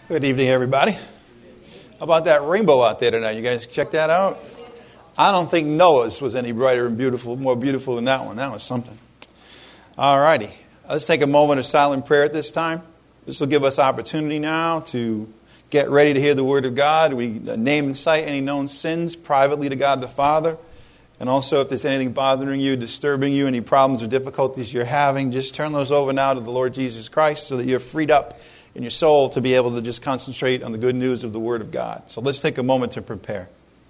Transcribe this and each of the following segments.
Good evening, everybody. How about that rainbow out there tonight? You guys check that out? I don't think Noah's was any brighter and more beautiful than that one. That was something. All righty. Let's take a moment of silent prayer at this time. This will give us opportunity now to get ready to hear the Word of God. We name and cite any known sins privately to God the Father. And also, if there's anything bothering you, disturbing you, any problems or difficulties you're having, just turn those over now to the Lord Jesus Christ so that you're freed up in your soul to be able to just concentrate on the good news of the Word of God. So let's take a moment to prepare.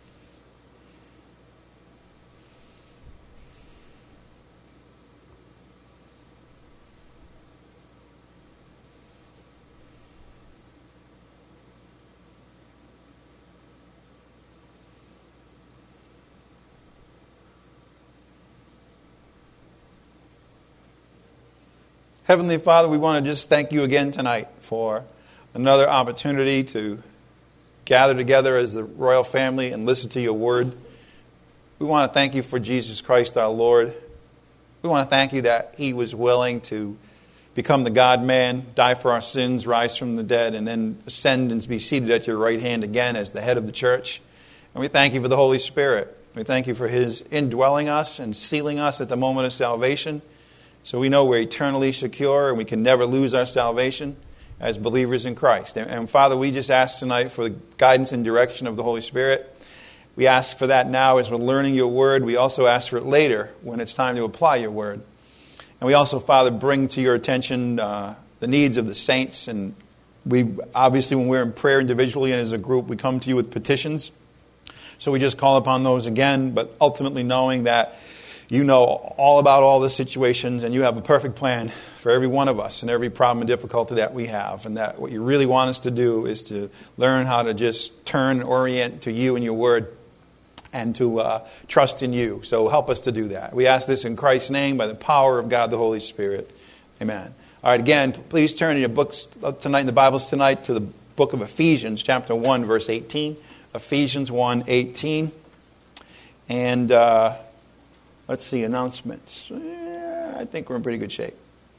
Heavenly Father, we want to just thank you again tonight for another opportunity to gather together as the royal family and listen to your word. We want to thank you for Jesus Christ our Lord. We want to thank you that he was willing to become the God-man, die for our sins, rise from the dead, and then ascend and be seated at your right hand again as the head of the church. And we thank you for the Holy Spirit. We thank you for his indwelling us and sealing us at the moment of salvation. So we know we're eternally secure and we can never lose our salvation as believers in Christ. And Father, we just ask tonight for the guidance and direction of the Holy Spirit. We ask for that now as we're learning your word. We also ask for it later when it's time to apply your word. And we also, Father, bring to your attention the needs of the saints. And we obviously, when we're in prayer individually and as a group, we come to you with petitions. So we just call upon those again, but ultimately knowing that you know all about all the situations and you have a perfect plan for every one of us and every problem and difficulty that we have. And that what you really want us to do is to learn how to just turn and orient to you and your word and to trust in you. So help us to do that. We ask this in Christ's name by the power of God the Holy Spirit. Amen. All right, again, please turn in your books tonight, in the Bibles tonight, to the book of Ephesians, chapter 1, verse 18. Ephesians 1, 18. And let's see, announcements. I think we're in pretty good shape.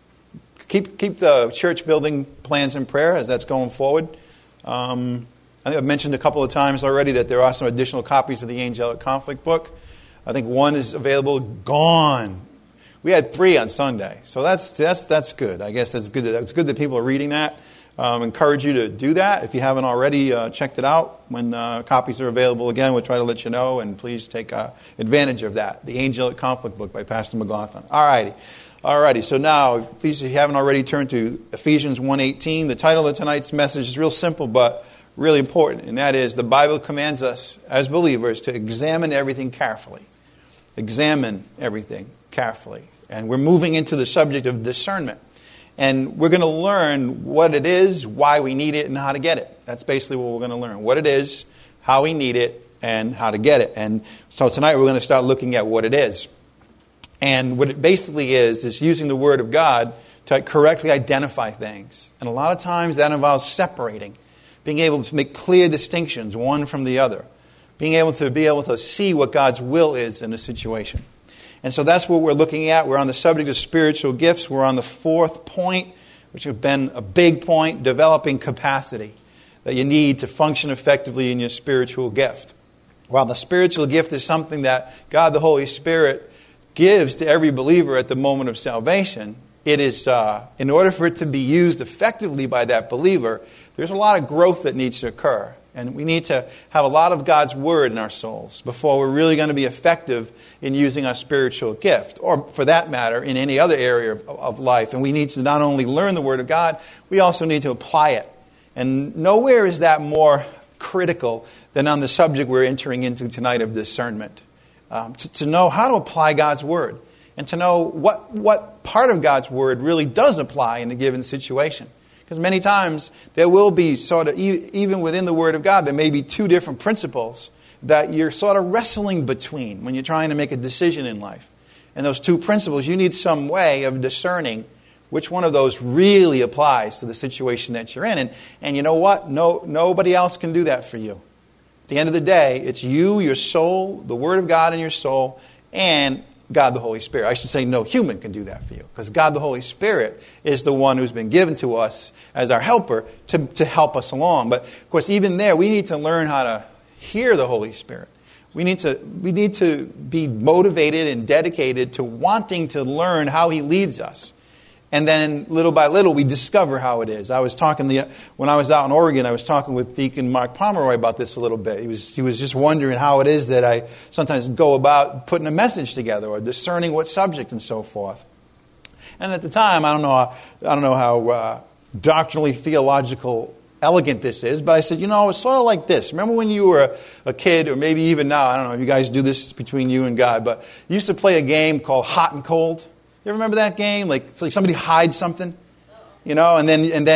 Keep the church building plans in prayer as that's going forward. I think I've mentioned a couple of times already that there are some additional copies of the Angelic Conflict book. I think one is available, gone. We had 3 on Sunday, so that's good. I guess that's good. It's good that people are reading that. Encourage you to do that. If you haven't already checked it out, when copies are available again, we'll try to let you know, and please take advantage of that. The Angelic Conflict book by Pastor McLaughlin. All righty. So now, please, if you haven't already, turn to Ephesians 1:18. The title of tonight's message is real simple, but really important, and that is the Bible commands us as believers to examine everything carefully. Examine everything carefully. And we're moving into the subject of discernment. And we're going to learn what it is, why we need it, and how to get it. That's basically what we're going to learn. What it is, how we need it, and how to get it. And so tonight we're going to start looking at what it is. And what it basically is using the Word of God to correctly identify things. And a lot of times that involves separating, being able to make clear distinctions, one from the other. Being able to see what God's will is in a situation. And so that's what we're looking at. We're on the subject of spiritual gifts. We're on the 4th point, which has been a big point, developing capacity that you need to function effectively in your spiritual gift. While the spiritual gift is something that God the Holy Spirit gives to every believer at the moment of salvation, it is, in order for it to be used effectively by that believer, there's a lot of growth that needs to occur. And we need to have a lot of God's Word in our souls before we're really going to be effective in using our spiritual gift, or for that matter, in any other area of life. And we need to not only learn the Word of God, we also need to apply it. And nowhere is that more critical than on the subject we're entering into tonight of discernment. To know how to apply God's Word, and to know what part of God's Word really does apply in a given situation. Because many times there will be sort of, even within the Word of God, there may be 2 different principles that you're sort of wrestling between when you're trying to make a decision in life. And those 2 principles, you need some way of discerning which one of those really applies to the situation that you're in. And you know what? Nobody else can do that for you. At the end of the day, it's you, your soul, the Word of God in your soul, and God the Holy Spirit. I should say no human can do that for you, because God the Holy Spirit is the one who's been given to us as our helper to help us along. But of course, even there, we need to learn how to hear the Holy Spirit. We need to be motivated and dedicated to wanting to learn how He leads us. And then little by little, we discover how it is. I was talking when I was out in Oregon, I was talking with Deacon Mark Pomeroy about this a little bit. He was just wondering how it is that I sometimes go about putting a message together or discerning what subject and so forth. And at the time, I don't know how doctrinally theological elegant this is, but I said, it's sort of like this. Remember when you were a kid, or maybe even now, I don't know if you guys do this between you and God, but you used to play a game called Hot and Cold. You ever remember that game? Like somebody hides something, and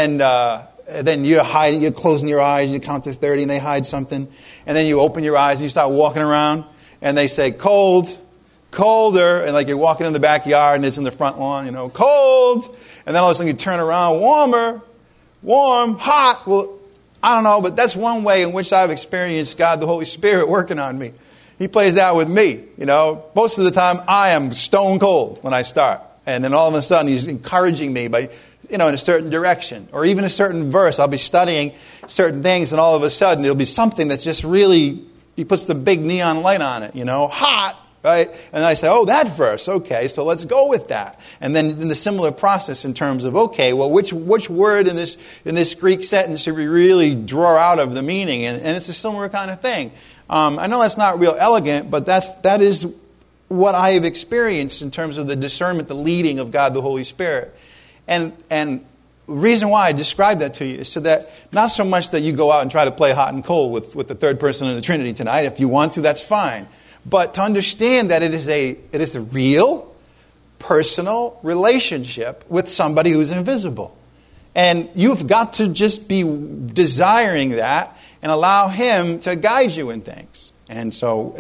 then you're hiding, you're closing your eyes, and you count to 30, and they hide something, and then you open your eyes and you start walking around, and they say cold, colder, and like you're walking in the backyard and it's in the front lawn, cold, and then all of a sudden you turn around, warmer, warm, hot. Well, I don't know, but that's one way in which I've experienced God the Holy Spirit working on me. He plays that with me, Most of the time, I am stone cold when I start. And then all of a sudden, He's encouraging me by, in a certain direction. Or even a certain verse. I'll be studying certain things, and all of a sudden, it'll be something that's just really, He puts the big neon light on it, hot, right? And I say, oh, that verse, okay, so let's go with that. And then in the similar process in terms of, okay, well, which word in this Greek sentence should we really draw out of the meaning? And it's a similar kind of thing. I know that's not real elegant, but that is what I have experienced in terms of the discernment, the leading of God the Holy Spirit. And the reason why I describe that to you is so that not so much that you go out and try to play hot and cold with the third person of the Trinity tonight. If you want to, that's fine. But to understand that it is a real, personal relationship with somebody who's invisible. And you've got to just be desiring that and allow Him to guide you in things. And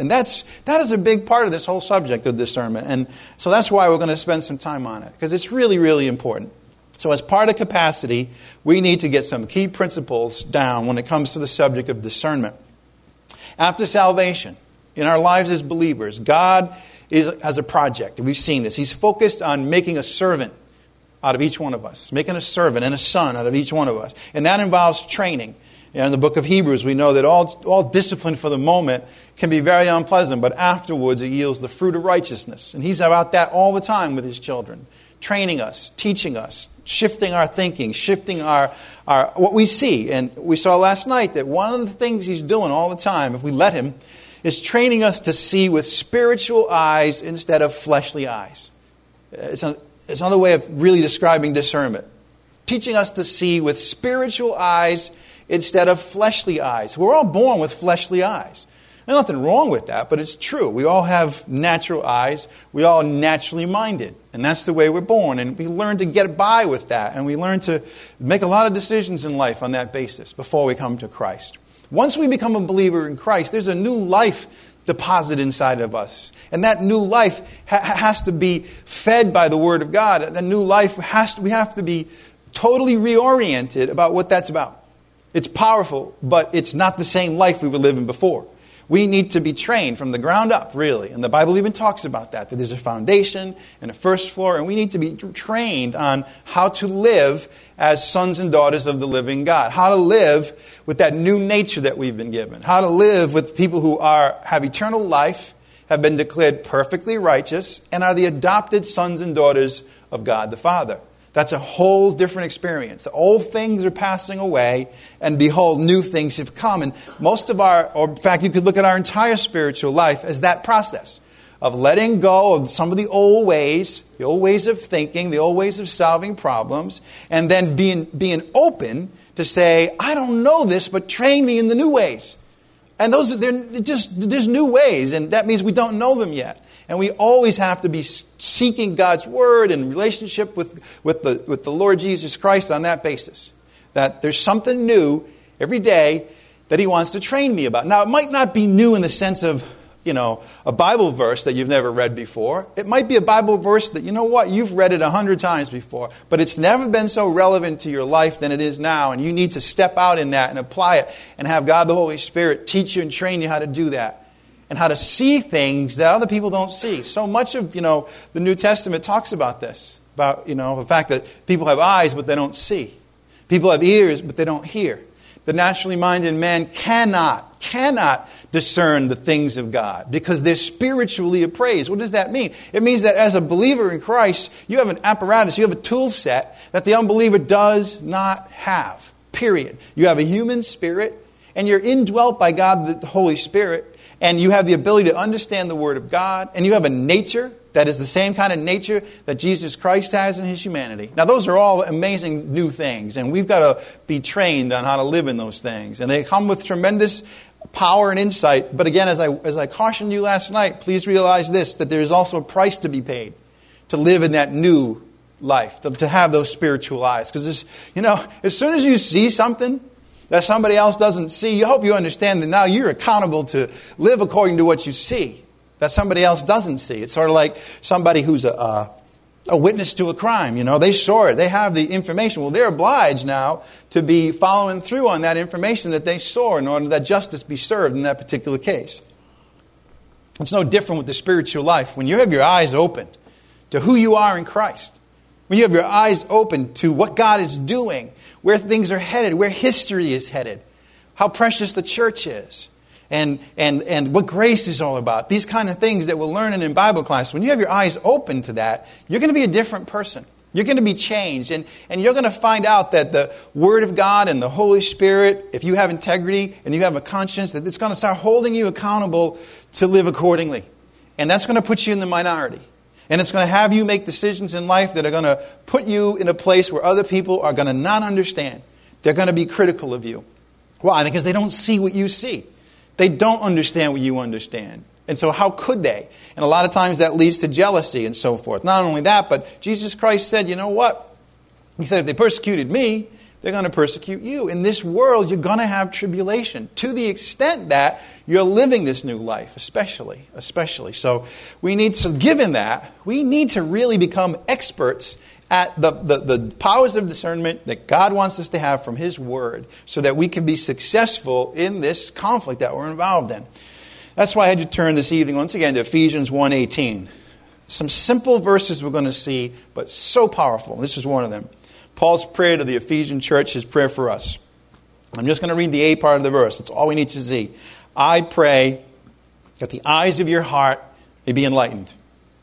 that is a big part of this whole subject of discernment. And so that's why we're going to spend some time on it, because it's really, really important. So as part of capacity, we need to get some key principles down when it comes to the subject of discernment. After salvation, in our lives as believers, God has a project. We've seen this. He's focused on making a servant out of each one of us, making a servant and a son out of each one of us. And that involves training. In the book of Hebrews, we know that all discipline for the moment can be very unpleasant, but afterwards it yields the fruit of righteousness. And He's about that all the time with His children, training us, teaching us, shifting our thinking, shifting our what we see. And we saw last night that one of the things He's doing all the time, if we let Him, is training us to see with spiritual eyes instead of fleshly eyes. It's another way of really describing discernment. Teaching us to see with spiritual eyes instead of fleshly eyes. We're all born with fleshly eyes. There's nothing wrong with that, but it's true. We all have natural eyes. We all naturally minded. And that's the way we're born. And we learn to get by with that. And we learn to make a lot of decisions in life on that basis before we come to Christ. Once we become a believer in Christ, there's a new life deposited inside of us. And that new life has to be fed by the Word of God. That new life, we have to be totally reoriented about what that's about. It's powerful, but it's not the same life we were living before. We need to be trained from the ground up, really. And the Bible even talks about that there's a foundation and a first floor, and we need to be trained on how to live as sons and daughters of the living God, how to live with that new nature that we've been given, how to live with people who have eternal life, have been declared perfectly righteous, and are the adopted sons and daughters of God the Father. That's a whole different experience. The old things are passing away, and behold, new things have come. And in fact, you could look at our entire spiritual life as that process of letting go of some of the old ways of thinking, the old ways of solving problems, and then being open to say, I don't know this, but train me in the new ways. And there's new ways, and that means we don't know them yet. And we always have to be seeking God's Word and relationship with the Lord Jesus Christ on that basis. That there's something new every day that He wants to train me about. Now, it might not be new in the sense of, a Bible verse that you've never read before. It might be a Bible verse that, you've read it 100 times before, but it's never been so relevant to your life than it is now. And you need to step out in that and apply it and have God the Holy Spirit teach you and train you how to do that. and how to see things that other people don't see. So much of, the New Testament talks about this, about, the fact that people have eyes, but they don't see. People have ears, but they don't hear. The naturally minded man cannot discern the things of God because they're spiritually appraised. What does that mean? It means that as a believer in Christ, you have an apparatus, you have a tool set that the unbeliever does not have, period. You have a human spirit, and you're indwelt by God, the Holy Spirit, and you have the ability to understand the Word of God, and you have a nature that is the same kind of nature that Jesus Christ has in His humanity. Now, those are all amazing new things, and we've got to be trained on how to live in those things. And they come with tremendous power and insight. But again, as I cautioned you last night, please realize this, that there is also a price to be paid to live in that new life, to have those spiritual eyes. Because, as soon as you see something that somebody else doesn't see, you hope you understand that now you're accountable to live according to what you see that somebody else doesn't see. It's sort of like somebody who's a witness to a crime. They saw it. They have the information. Well, they're obliged now to be following through on that information that they saw in order that justice be served in that particular case. It's no different with the spiritual life. When you have your eyes open to who you are in Christ, when you have your eyes open to what God is doing, where things are headed, where history is headed, how precious the church is, and what grace is all about. These kind of things that we're learning in Bible class. When you have your eyes open to that, you're going to be a different person. You're going to be changed. And you're going to find out that the Word of God and the Holy Spirit, if you have integrity and you have a conscience, that it's going to start holding you accountable to live accordingly. And that's going to put you in the minority. And it's going to have you make decisions in life that are going to put you in a place where other people are going to not understand. They're going to be critical of you. Why? Because they don't see what you see. They don't understand what you understand. And so how could they? And a lot of times that leads to jealousy and so forth. Not only that, but Jesus Christ said, you know what? He said, if they persecuted me, they're going to persecute you. In this world, you're going to have tribulation to the extent that you're living this new life, especially. So we need to, given that, we need to really become experts at the powers of discernment that God wants us to have from His Word so that we can be successful in this conflict that we're involved in. That's why I had you turn this evening once again to Ephesians 1:18. Some simple verses we're going to see, but so powerful. This is one of them. Paul's prayer to the Ephesian church, his prayer for us. I'm just going to read the A part of the verse. That's all we need to see. I pray that the eyes of your heart may be enlightened.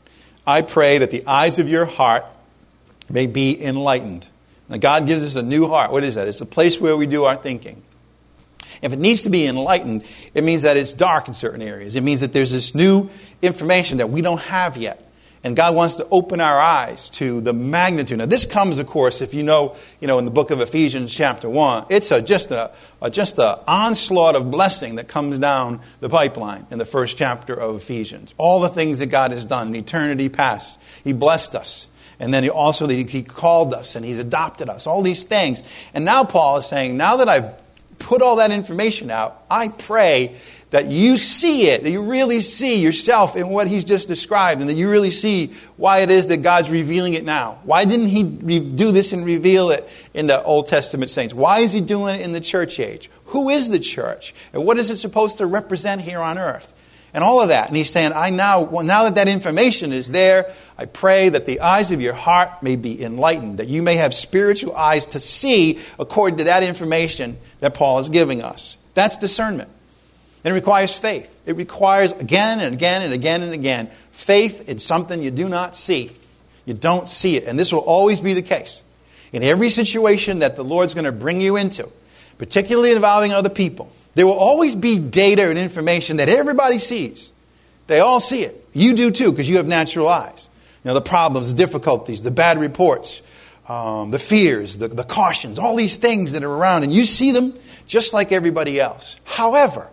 I pray that the eyes of your heart may be enlightened. Now, God gives us a new heart. What is that? It's a place where we do our thinking. If it needs to be enlightened, it means that it's dark in certain areas. It means that there's this new information that we don't have yet. And God wants to open our eyes to the magnitude. Now, this comes, of course, if you know, in the book of Ephesians chapter 1, it's just a onslaught of blessing that comes down the pipeline in the first chapter of Ephesians. All the things that God has done in eternity past. He blessed us. And then He called us and He's adopted us. All these things. And now Paul is saying, now that I've put all that information out, I pray that you see it, that you really see yourself in what he's just described, and that you really see why it is that God's revealing it now. Why didn't He do this and reveal it in the Old Testament saints? Why is He doing it in the church age? Who is the church? And what is it supposed to represent here on earth? And all of that. And he's saying, now that information is there, I pray that the eyes of your heart may be enlightened, that you may have spiritual eyes to see according to that information that Paul is giving us. That's discernment. And it requires faith. It requires again and again and again and again faith in something you do not see. You don't see it. And this will always be the case. In every situation that the Lord's going to bring you into, particularly involving other people, there will always be data and information that everybody sees. They all see it. You do too, because you have natural eyes. The problems, the difficulties, the bad reports, the fears, the cautions, all these things that are around, and you see them just like everybody else. However,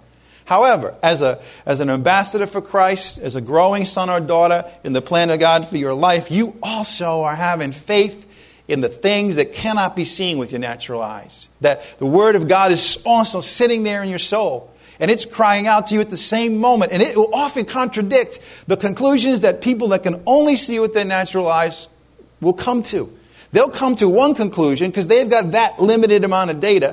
as an ambassador for Christ, as a growing son or daughter in the plan of God for your life, you also are having faith in the things that cannot be seen with your natural eyes. That the Word of God is also sitting there in your soul. And it's crying out to you at the same moment. And it will often contradict the conclusions that people that can only see with their natural eyes will come to. They'll come to one conclusion because they've got that limited amount of data.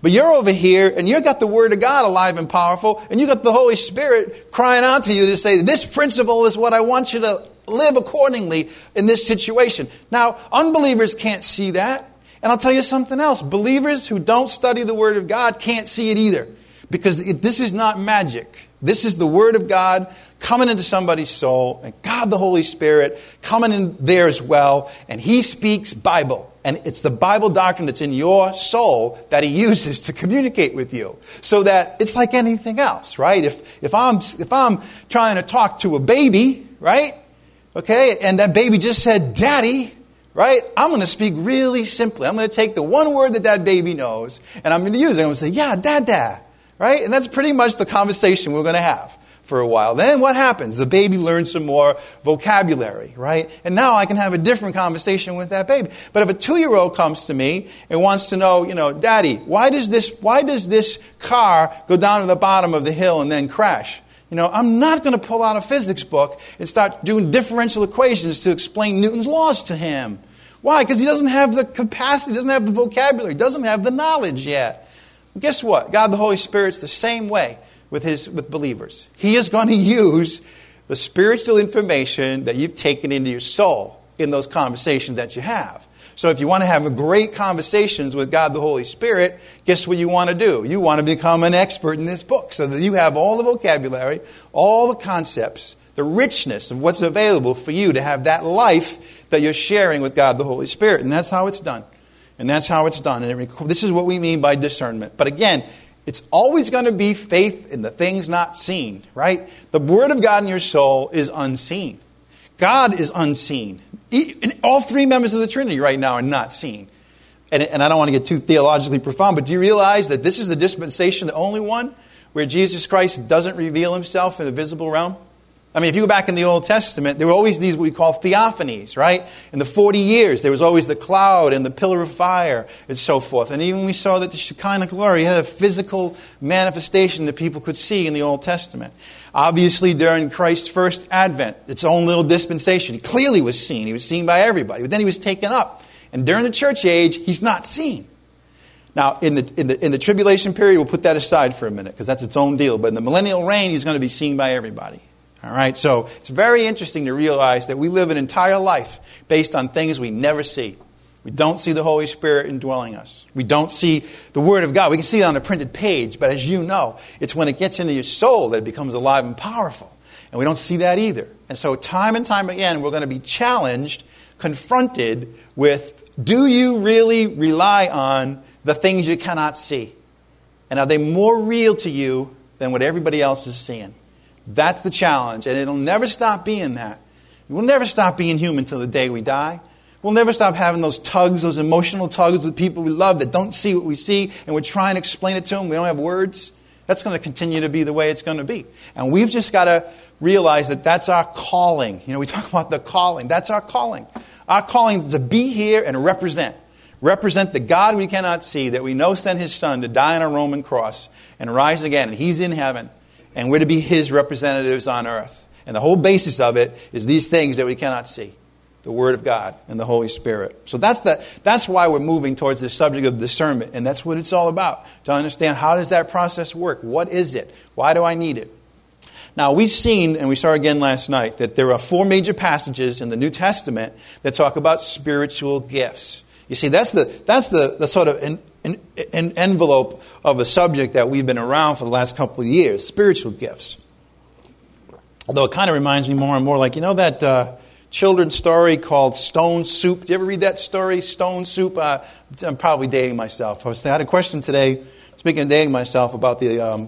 But you're over here, and you've got the Word of God alive and powerful, and you've got the Holy Spirit crying out to you to say, this principle is what I want you to live accordingly in this situation. Now, unbelievers can't see that. And I'll tell you something else. Believers who don't study the Word of God can't see it either. Because this is not magic. This is the Word of God coming into somebody's soul, and God the Holy Spirit coming in there as well, and He speaks Bible. And it's the Bible doctrine that's in your soul that He uses to communicate with you. So that it's like anything else, right? If I'm trying to talk to a baby, right? Okay, and that baby just said, Daddy, right? I'm going to speak really simply. I'm going to take the one word that baby knows, and I'm going to use it. I'm going to say, yeah, Dada, right? And that's pretty much the conversation we're going to have for a while. Then what happens? The baby learns some more vocabulary, right? And now I can have a different conversation with that baby. But if a 2-year-old comes to me and wants to know, Daddy, why does this car go down to the bottom of the hill and then crash? I'm not going to pull out a physics book and start doing differential equations to explain Newton's laws to him. Why? Because he doesn't have the capacity, doesn't have the vocabulary, doesn't have the knowledge yet. And guess what? God the Holy Spirit's the same way with believers. He is going to use the spiritual information that you've taken into your soul in those conversations that you have. So if you want to have great conversations with God the Holy Spirit, guess what you want to do? You want to become an expert in this book so that you have all the vocabulary, all the concepts, the richness of what's available for you to have that life that you're sharing with God the Holy Spirit. And that's how it's done. And that's how it's done. And this is what we mean by discernment. But again, it's always going to be faith in the things not seen, right? The Word of God in your soul is unseen. God is unseen. All 3 members of the Trinity right now are not seen. And I don't want to get too theologically profound, but do you realize that this is the dispensation, the only one, where Jesus Christ doesn't reveal Himself in the visible realm? I mean, if you go back in the Old Testament, there were always these what we call theophanies, right? In the 40 years, there was always the cloud and the pillar of fire and so forth. And even we saw that the Shekinah glory had a physical manifestation that people could see in the Old Testament. Obviously, during Christ's first advent, its own little dispensation, He clearly was seen. He was seen by everybody. But then He was taken up. And during the church age, He's not seen. Now, in the tribulation period, we'll put that aside for a minute because that's its own deal. But in the millennial reign, He's going to be seen by everybody. All right, so it's very interesting to realize that we live an entire life based on things we never see. We don't see the Holy Spirit indwelling us. We don't see the Word of God. We can see it on a printed page, but as you know, it's when it gets into your soul that it becomes alive and powerful. And we don't see that either. And so time and time again, we're going to be challenged, confronted with, do you really rely on the things you cannot see? And are they more real to you than what everybody else is seeing? That's the challenge, and it'll never stop being that. We'll never stop being human till the day we die. We'll never stop having those tugs, those emotional tugs with people we love that don't see what we see, and we're trying to explain it to them. We don't have words. That's going to continue to be the way it's going to be. And we've just got to realize that that's our calling. We talk about the calling. That's our calling. Our calling is to be here and represent. Represent the God we cannot see, that we know sent His Son to die on a Roman cross and rise again, and He's in heaven. And we're to be His representatives on earth. And the whole basis of it is these things that we cannot see. The Word of God and the Holy Spirit. So that's why we're moving towards this subject of discernment. And that's what it's all about. To understand, how does that process work? What is it? Why do I need it? Now, we've seen, and we saw again last night, that there are 4 major passages in the New Testament that talk about spiritual gifts. You see, that's the sort of an envelope of a subject that we've been around for the last couple of years, spiritual gifts. Although it kind of reminds me more and more like, that children's story called Stone Soup. Did you ever read that story, Stone Soup? I'm probably dating myself. I had a question today, speaking of dating myself, about the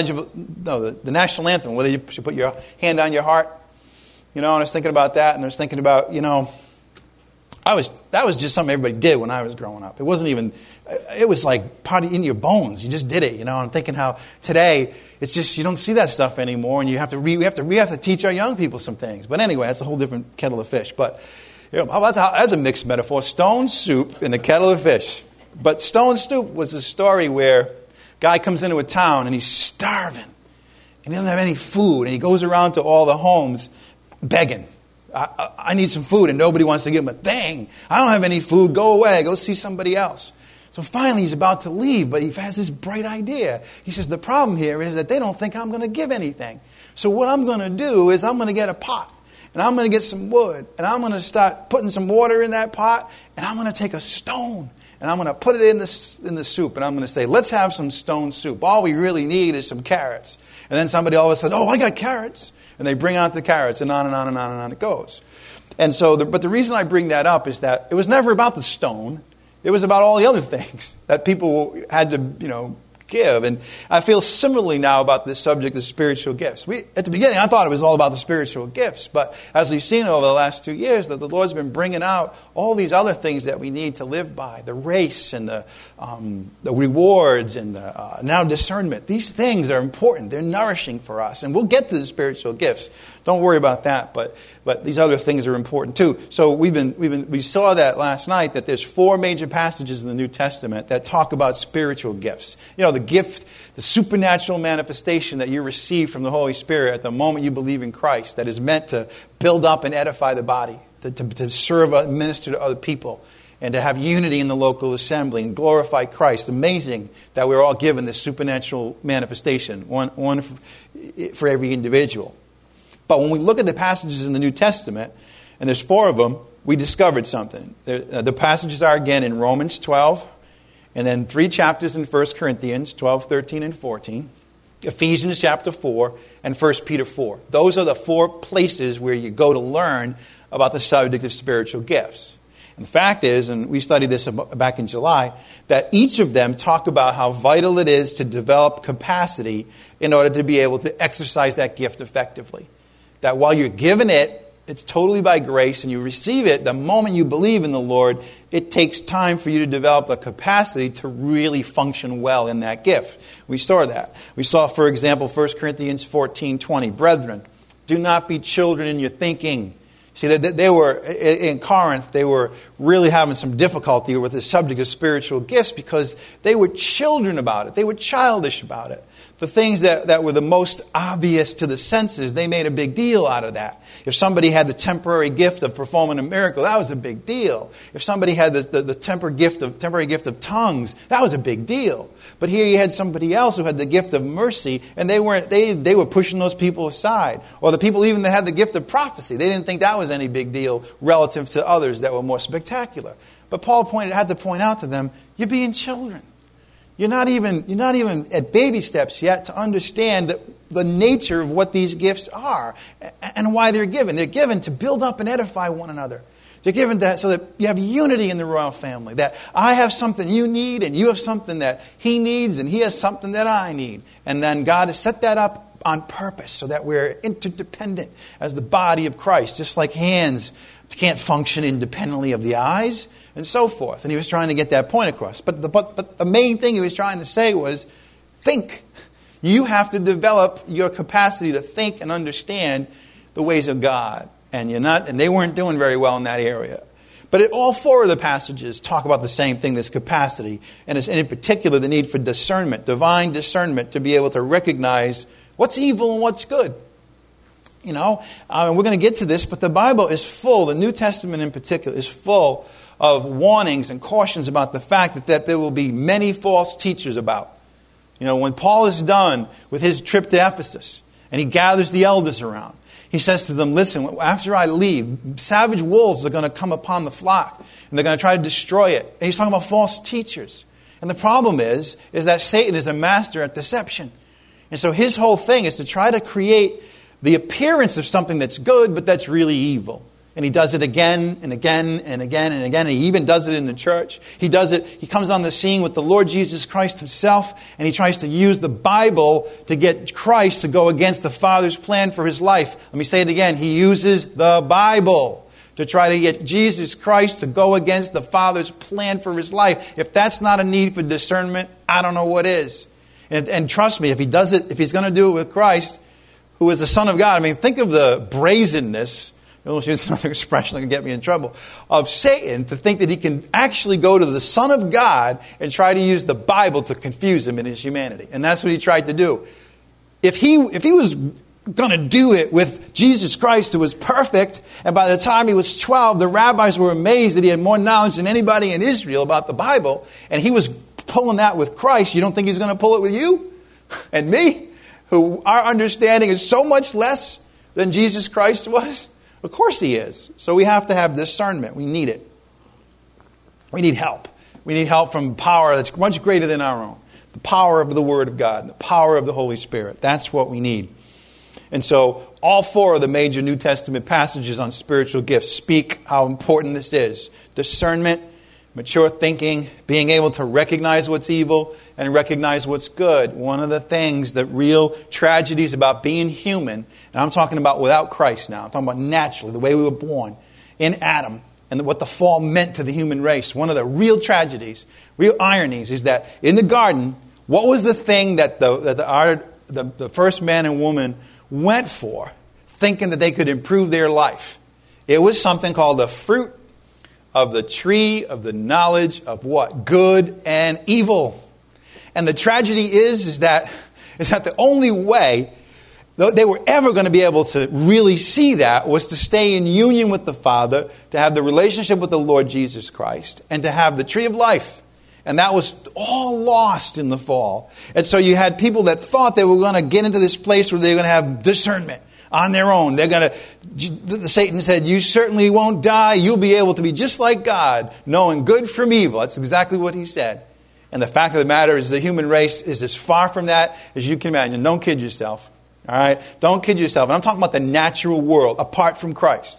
the national anthem, whether you should put your hand on your heart. And I was thinking about that, and I was thinking about, that was just something everybody did when I was growing up. It wasn't even, it was like part of in your bones. You just did it, I'm thinking how today it's just, you don't see that stuff anymore, and we have to teach our young people some things. But anyway, that's a whole different kettle of fish. But that's a mixed metaphor. Stone soup and a kettle of fish. But Stone Soup was a story where a guy comes into a town and he's starving, and he doesn't have any food, and he goes around to all the homes begging. I need some food, and nobody wants to give him a thing. I don't have any food. Go away. Go see somebody else. So finally he's about to leave, but he has this bright idea. He says, the problem here is that they don't think I'm going to give anything. So what I'm going to do is I'm going to get a pot, and I'm going to get some wood, and I'm going to start putting some water in that pot, and I'm going to take a stone, and I'm going to put it in the soup, and I'm going to say, let's have some stone soup. All we really need is some carrots. And then somebody all of a sudden, oh, I got carrots. And they bring out the carrots, and on and on and on and on it goes. And so, but the reason I bring that up is that it was never about the stone. It was about all the other things that people had to, give. And I feel similarly now about this subject of spiritual gifts. At the beginning, I thought it was all about the spiritual gifts. But as we've seen over the last 2 years, that the Lord's been bringing out all these other things that we need to live by. The race and the rewards and now discernment. These things are important. They're nourishing for us. And we'll get to the spiritual gifts. Don't worry about that. But these other things are important too. So we saw that last night, that there's 4 major passages in the New Testament that talk about spiritual gifts. The gift, the supernatural manifestation that you receive from the Holy Spirit at the moment you believe in Christ, that is meant to build up and edify the body, to serve and minister to other people, and to have unity in the local assembly and glorify Christ. Amazing that we're all given this supernatural manifestation, one for every individual. But when we look at the passages in the New Testament, and there's 4 of them, we discovered something. The passages are again in Romans 12, and then 3 chapters in 1 Corinthians, 12, 13, and 14. Ephesians chapter 4, and 1 Peter 4. Those are the 4 places where you go to learn about the subject of spiritual gifts. And the fact is, and we studied this back in July, that each of them talk about how vital it is to develop capacity in order to be able to exercise that gift effectively. That while you're given it, it's totally by grace, and you receive it the moment you believe in the Lord. It takes time for you to develop the capacity to really function well in that gift. We saw that. We saw, for example, 1 Corinthians 14:20. Brethren, do not be children in your thinking. See, they were in Corinth, they were really having some difficulty with the subject of spiritual gifts because they were children about it. They were childish about it. The things that were the most obvious to the senses, they made a big deal out of that. If somebody had the temporary gift of performing a miracle, that was a big deal. If somebody had the temporary gift of tongues, that was a big deal. But here you had somebody else who had the gift of mercy, and they were pushing those people aside. Or the people even that had the gift of prophecy, they didn't think that was any big deal relative to others that were more spectacular. But Paul had to point out to them, you're being children. You're not even at baby steps yet to understand the nature of what these gifts are and why they're given. They're given to build up and edify one another. They're given that so that you have unity in the royal family. That I have something you need, and you have something that he needs, and he has something that I need. And then God has set that up on purpose so that we're interdependent as the body of Christ. Just like hands can't function independently of the eyes, and so forth. And he was trying to get that point across. But the main thing he was trying to say was, think. You have to develop your capacity to think and understand the ways of God. And they weren't doing very well in that area. But all 4 of the passages talk about the same thing, this capacity. And in particular, the need for discernment, divine discernment, to be able to recognize what's evil and what's good. We're going to get to this, but the Bible is full, the New Testament in particular, is full of warnings and cautions about the fact that there will be many false teachers about. When Paul is done with his trip to Ephesus and he gathers the elders around, he says to them, listen, after I leave, savage wolves are going to come upon the flock and they're going to try to destroy it. And he's talking about false teachers. And the problem is that Satan is a master at deception. And so his whole thing is to try to create the appearance of something that's good, but that's really evil. And he does it again and again and again and again. And he even does it in the church. He does it. He comes on the scene with the Lord Jesus Christ himself, and he tries to use the Bible to get Christ to go against the Father's plan for his life. Let me say it again. He uses the Bible to try to get Jesus Christ to go against the Father's plan for his life. If that's not a need for discernment, I don't know what is. And trust me, if he's going to do it with Christ, who is the Son of God, think of the brazenness, it's another expression that can get me in trouble, of Satan to think that he can actually go to the Son of God and try to use the Bible to confuse him in his humanity. And that's what he tried to do. If he was going to do it with Jesus Christ, who was perfect. And by the time he was 12, the rabbis were amazed that he had more knowledge than anybody in Israel about the Bible. And he was pulling that with Christ. You don't think he's going to pull it with you and me, who our understanding is so much less than Jesus Christ was? Of course he is. So we have to have discernment. We need it. We need help. We need help from power that's much greater than our own. The power of the Word of God, the power of the Holy Spirit. That's what we need. And so all four of the major New Testament passages on spiritual gifts speak how important this is. Discernment, mature thinking, being able to recognize what's evil and recognize what's good. One of the things that real tragedies about being human, and I'm talking about without Christ now, I'm talking about naturally, the way we were born in Adam, and what the fall meant to the human race. One of the real tragedies, real ironies, is that in the garden, what was the thing that the first man and woman went for, thinking that they could improve their life? It was something called the fruit of the tree of the knowledge of what? Good and evil. And the tragedy is that the only way they were ever going to be able to really see that was to stay in union with the Father, to have the relationship with the Lord Jesus Christ, and to have the tree of life. And that was all lost in the fall. And so you had people that thought they were going to get into this place where they were going to have discernment on their own. Satan said, you certainly won't die. You'll be able to be just like God, knowing good from evil. That's exactly what he said. And the fact of the matter is the human race is as far from that as you can imagine. Don't kid yourself. All right? Don't kid yourself. And I'm talking about the natural world apart from Christ.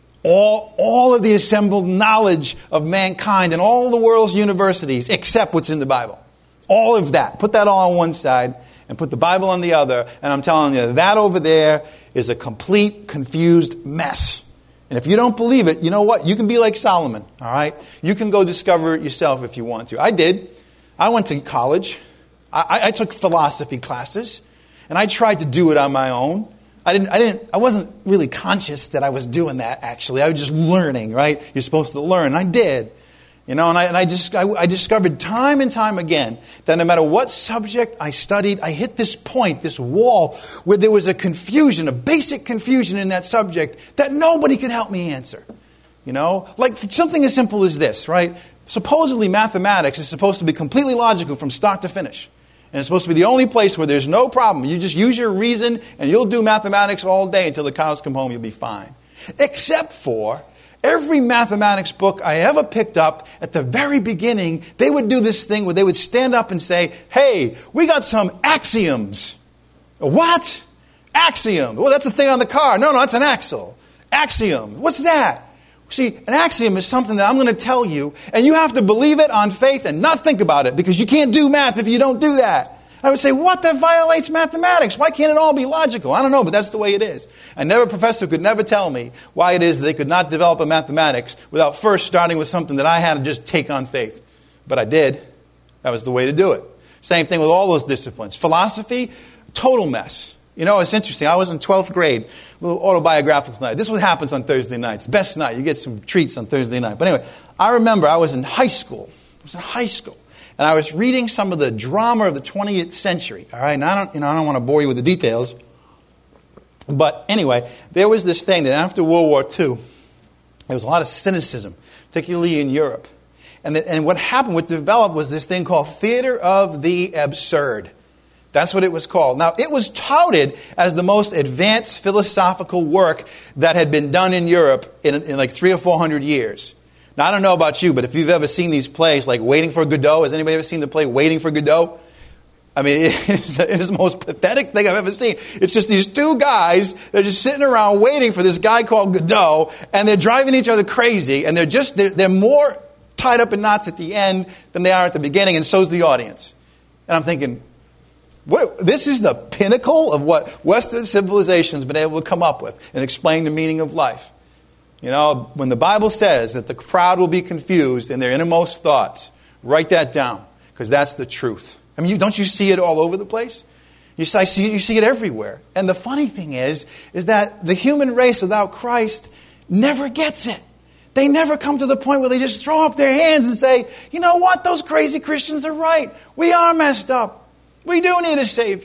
All of the assembled knowledge of mankind and all the world's universities except what's in the Bible. All of that. Put that all on one side and put the Bible on the other. And I'm telling you, that over there is a complete, confused mess. And if you don't believe it, you know what? You can be like Solomon. All right? You can go discover it yourself if you want to. I did. I went to college. I took philosophy classes. And I tried to do it on my own. I wasn't really conscious that I was doing that, actually. I was just learning, right? You're supposed to learn. I did. You know, and I discovered time and time again that no matter what subject I studied, I hit this point, this wall, where there was a confusion, a basic confusion in that subject that nobody could help me answer. You know, like something as simple as this, right? Supposedly mathematics is supposed to be completely logical from start to finish. And it's supposed to be the only place where there's no problem. You just use your reason and you'll do mathematics all day until the cows come home, you'll be fine. Except for every mathematics book I ever picked up, at the very beginning, they would do this thing where they would stand up and say, hey, we got some axioms. What? Axiom. Well, that's the thing on the car. No, that's an axle. Axiom. What's that? See, an axiom is something that I'm going to tell you, and you have to believe it on faith and not think about it, because you can't do math if you don't do that. I would say, what? That violates mathematics. Why can't it all be logical? I don't know, but that's the way it is. And a professor could never tell me why it is they could not develop a mathematics without first starting with something that I had to just take on faith. But I did. That was the way to do it. Same thing with all those disciplines. Philosophy, total mess. You know, it's interesting. I was in 12th grade, a little autobiographical night. This is what happens on Thursday nights. Best night. You get some treats on Thursday night. But anyway, I remember I was in high school. And I was reading some of the drama of the 20th century. All right, and I don't want to bore you with the details. But anyway, there was this thing that after World War II, there was a lot of cynicism, particularly in Europe. And what happened, what developed was this thing called theater of the absurd. That's what it was called. Now, it was touted as the most advanced philosophical work that had been done in Europe in like 300 or 400 years. Now, I don't know about you, but if you've ever seen these plays like Waiting for Godot, has anybody ever seen the play Waiting for Godot? I mean, it is the most pathetic thing I've ever seen. It's just these two guys, they're just sitting around waiting for this guy called Godot, and they're driving each other crazy, and they're more tied up in knots at the end than they are at the beginning, and so's the audience. And I'm thinking, this is the pinnacle of what Western civilization has been able to come up with and explain the meaning of life. You know, when the Bible says that the crowd will be confused in their innermost thoughts, write that down, because that's the truth. I mean, don't you see it all over the place? You see it everywhere. And the funny thing is that the human race without Christ never gets it. They never come to the point where they just throw up their hands and say, you know what, those crazy Christians are right. We are messed up. We do need a Savior.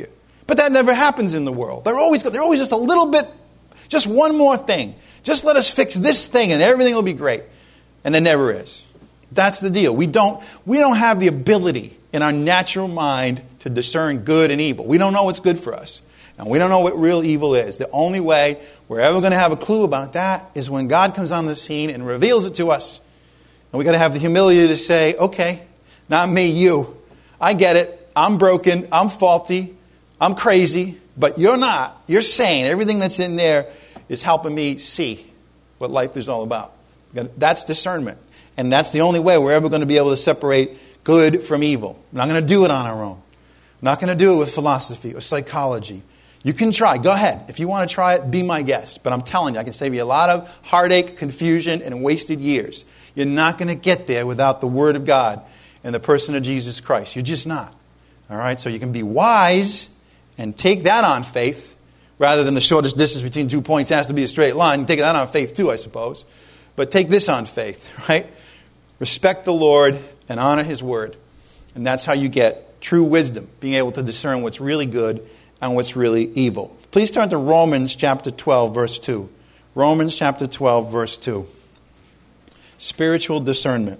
But that never happens in the world. They're always just a little bit, just one more thing. Just let us fix this thing and everything will be great. And it never is. That's the deal. We don't have the ability in our natural mind to discern good and evil. We don't know what's good for us. And we don't know what real evil is. The only way we're ever going to have a clue about that is when God comes on the scene and reveals it to us. And we've got to have the humility to say, okay, not me, you. I get it. I'm broken. I'm faulty. I'm crazy. But you're not. You're sane. Everything that's in there is helping me see what life is all about. That's discernment. And that's the only way we're ever going to be able to separate good from evil. We're not going to do it on our own. We're not going to do it with philosophy or psychology. You can try. Go ahead. If you want to try it, be my guest. But I'm telling you, I can save you a lot of heartache, confusion, and wasted years. You're not going to get there without the Word of God and the person of Jesus Christ. You're just not. All right? So you can be wise and take that on faith rather than the shortest distance between 2 points has to be a straight line. You can take that on faith too, I suppose. But take this on faith, right? Respect the Lord and honor His Word. And that's how you get true wisdom, being able to discern what's really good and what's really evil. Please turn to Romans chapter 12, verse 2. Romans chapter 12, verse 2. Spiritual discernment.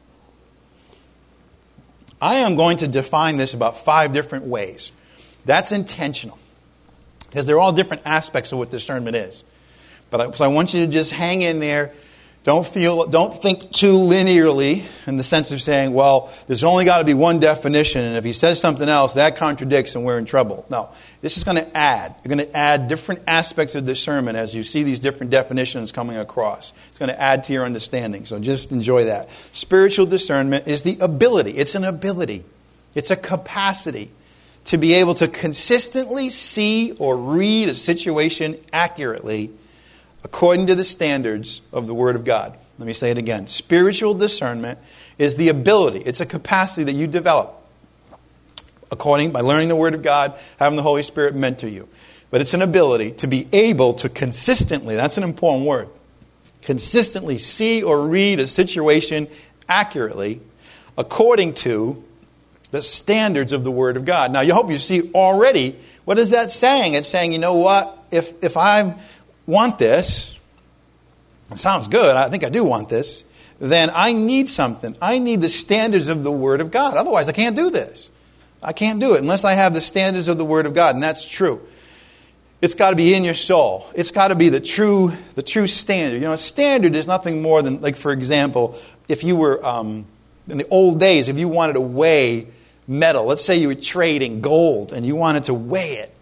I am going to define this about 5 different ways. That's intentional. Because they're all different aspects of what discernment is. So I want you to just hang in there. Don't think too linearly in the sense of saying, well, there's only got to be one definition, and if he says something else, that contradicts and we're in trouble. No, this is going to add. You're going to add different aspects of discernment as you see these different definitions coming across. It's going to add to your understanding, so just enjoy that. Spiritual discernment is the ability. It's an ability. It's a capacity to be able to consistently see or read a situation accurately according to the standards of the Word of God. Let me say it again. Spiritual discernment is the ability. It's a capacity that you develop by learning the Word of God, having the Holy Spirit mentor you. But it's an ability to be able to consistently, that's an important word, consistently see or read a situation accurately according to the standards of the Word of God. Now, you hope you see already, what is that saying? It's saying, you know what? If I want this, it sounds good, I think I do want this, then I need something. I need the standards of the Word of God. Otherwise, I can't do this. I can't do it unless I have the standards of the Word of God, and that's true. It's got to be in your soul. It's got to be the true standard. You know, a standard is nothing more than, like, for example, if you were, in the old days, if you wanted to weigh metal, let's say you were trading gold and you wanted to weigh it,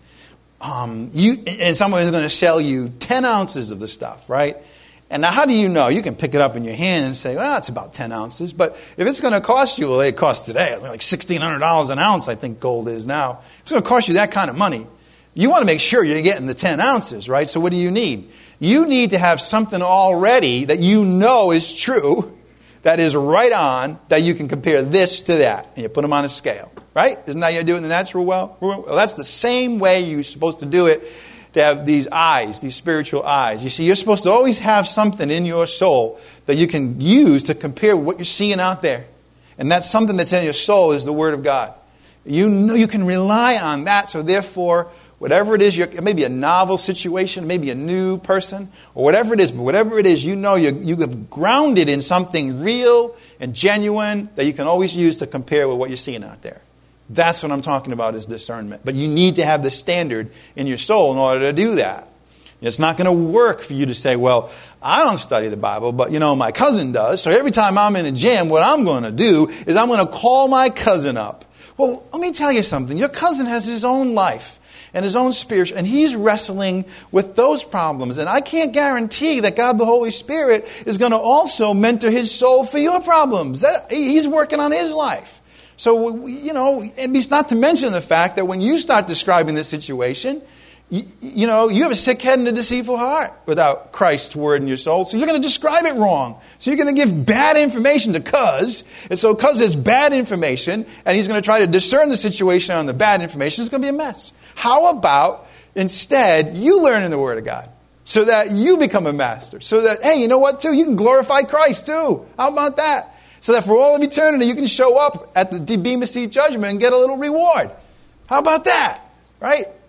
and someone is going to sell you 10 ounces of the stuff, right? And now how do you know? You can pick it up in your hand and say, well, it's about 10 ounces. But if it's going to cost you, well, it costs today, like $1,600 an ounce, I think gold is now. If it's going to cost you that kind of money, you want to make sure you're getting the 10 ounces, right? So what do you need? You need to have something already that you know is true, that is right on, that you can compare this to that. And you put them on a scale, right? Isn't that how you do it in the natural world? Well, that's the same way you're supposed to do it, to have these eyes, these spiritual eyes. You see, you're supposed to always have something in your soul that you can use to compare what you're seeing out there. And that's something that's in your soul is the Word of God. You know you can rely on that, so therefore, whatever it is, it may be a novel situation, maybe a new person, or whatever it is, but whatever it is, you know you have grounded in something real and genuine that you can always use to compare with what you're seeing out there. That's what I'm talking about is discernment. But you need to have the standard in your soul in order to do that. It's not going to work for you to say, well, I don't study the Bible, but, my cousin does. So every time I'm in a jam, what I'm going to do is I'm going to call my cousin up. Well, let me tell you something. Your cousin has his own life and his own spirit, and he's wrestling with those problems. And I can't guarantee that God the Holy Spirit is going to also mentor his soul for your problems. He's working on his life. So, it's not to mention the fact that when you start describing this situation, you have a sick head and a deceitful heart without Christ's word in your soul. So you're going to describe it wrong. So you're going to give bad information to Cuz. And so Cuz has bad information, and he's going to try to discern the situation on the bad information. It's going to be a mess. How about instead you learn in the Word of God so that you become a master? So that, hey, you know what, too? You can glorify Christ, too. How about that? So that for all of eternity, you can show up at the Bema Seat Judgment and get a little reward. How about that? Right?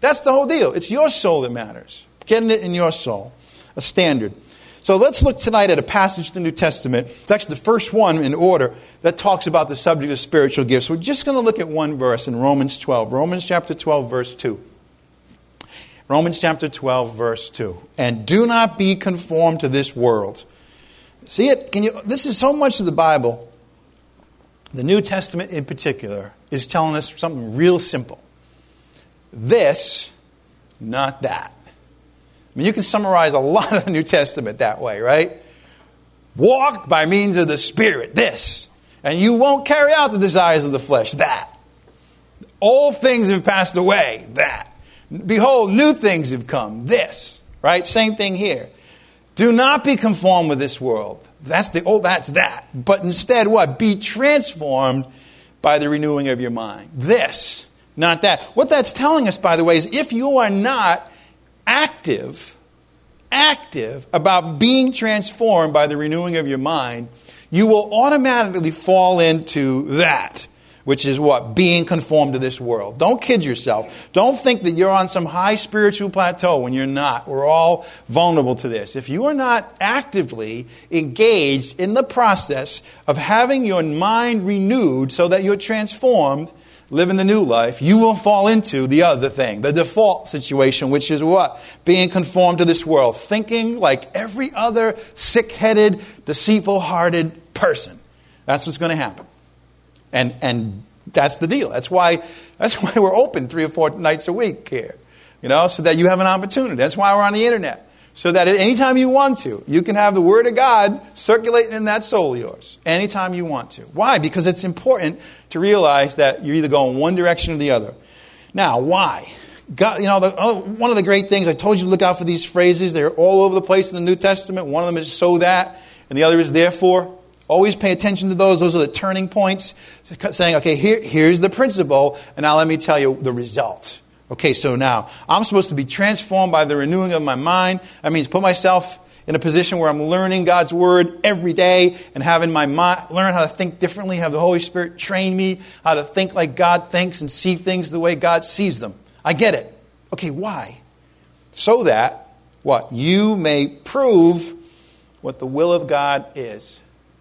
That's the whole deal. It's your soul that matters. Getting it in your soul. A standard. So let's look tonight at a passage in the New Testament. It's actually the first one in order that talks about the subject of spiritual gifts. We're just going to look at one verse in Romans 12. Romans chapter 12, verse 2. Romans chapter 12, verse 2. And do not be conformed to this world. See it? This is so much of the Bible, the New Testament in particular, is telling us something real simple. This, not that. I mean, you can summarize a lot of the New Testament that way, right? Walk by means of the Spirit, this. And you won't carry out the desires of the flesh, that. All things have passed away, that. Behold, new things have come, this. Right? Same thing here. Do not be conformed with this world. That's that. But instead, what? Be transformed by the renewing of your mind. This, not that. What that's telling us, by the way, is if you are not active about being transformed by the renewing of your mind, you will automatically fall into that, which is what? Being conformed to this world. Don't kid yourself. Don't think that you're on some high spiritual plateau when you're not. We're all vulnerable to this. If you are not actively engaged in the process of having your mind renewed so that you're transformed, living the new life, you will fall into the other thing, the default situation, which is what? Being conformed to this world. Thinking like every other sick-headed, deceitful-hearted person. That's what's going to happen. And that's the deal. That's why we're open 3 or 4 nights a week here. So that you have an opportunity. That's why we're on the internet. So that anytime you want to, you can have the Word of God circulating in that soul of yours. Anytime you want to. Why? Because it's important to realize that you're either going one direction or the other. Now, why? God, one of the great things, I told you to look out for these phrases. They're all over the place in the New Testament. One of them is so that, and the other is therefore. Always pay attention to those. Those are the turning points. Saying, okay, here's the principle, and now let me tell you the result. Okay, so now, I'm supposed to be transformed by the renewing of my mind. That means put myself in a position where I'm learning God's Word every day and having my mind, learn how to think differently, have the Holy Spirit train me how to think like God thinks and see things the way God sees them. I get it. Okay, why? So that, what? You may prove what the will of God is.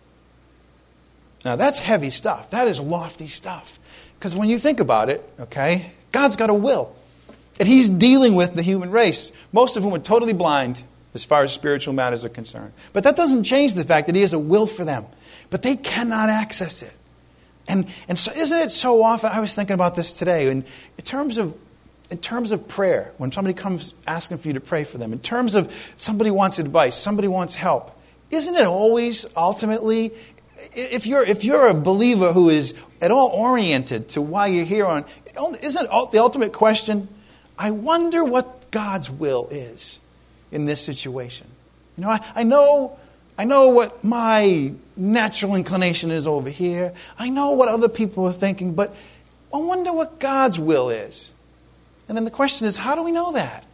Now, that's heavy stuff. That is lofty stuff. Because when you think about it, okay, God's got a will. And He's dealing with the human race, most of whom are totally blind as far as spiritual matters are concerned. But that doesn't change the fact that He has a will for them. But they cannot access it. And so isn't it so often, I was thinking about this today, in terms of prayer, when somebody comes asking for you to pray for them, in terms of somebody wants advice, somebody wants help, isn't it always ultimately... If you're a believer who is at all oriented to why you're here on, isn't the ultimate question, I wonder what God's will is in this situation. I know what my natural inclination is over here. I know what other people are thinking, but I wonder what God's will is. And then the question is, how do we know that?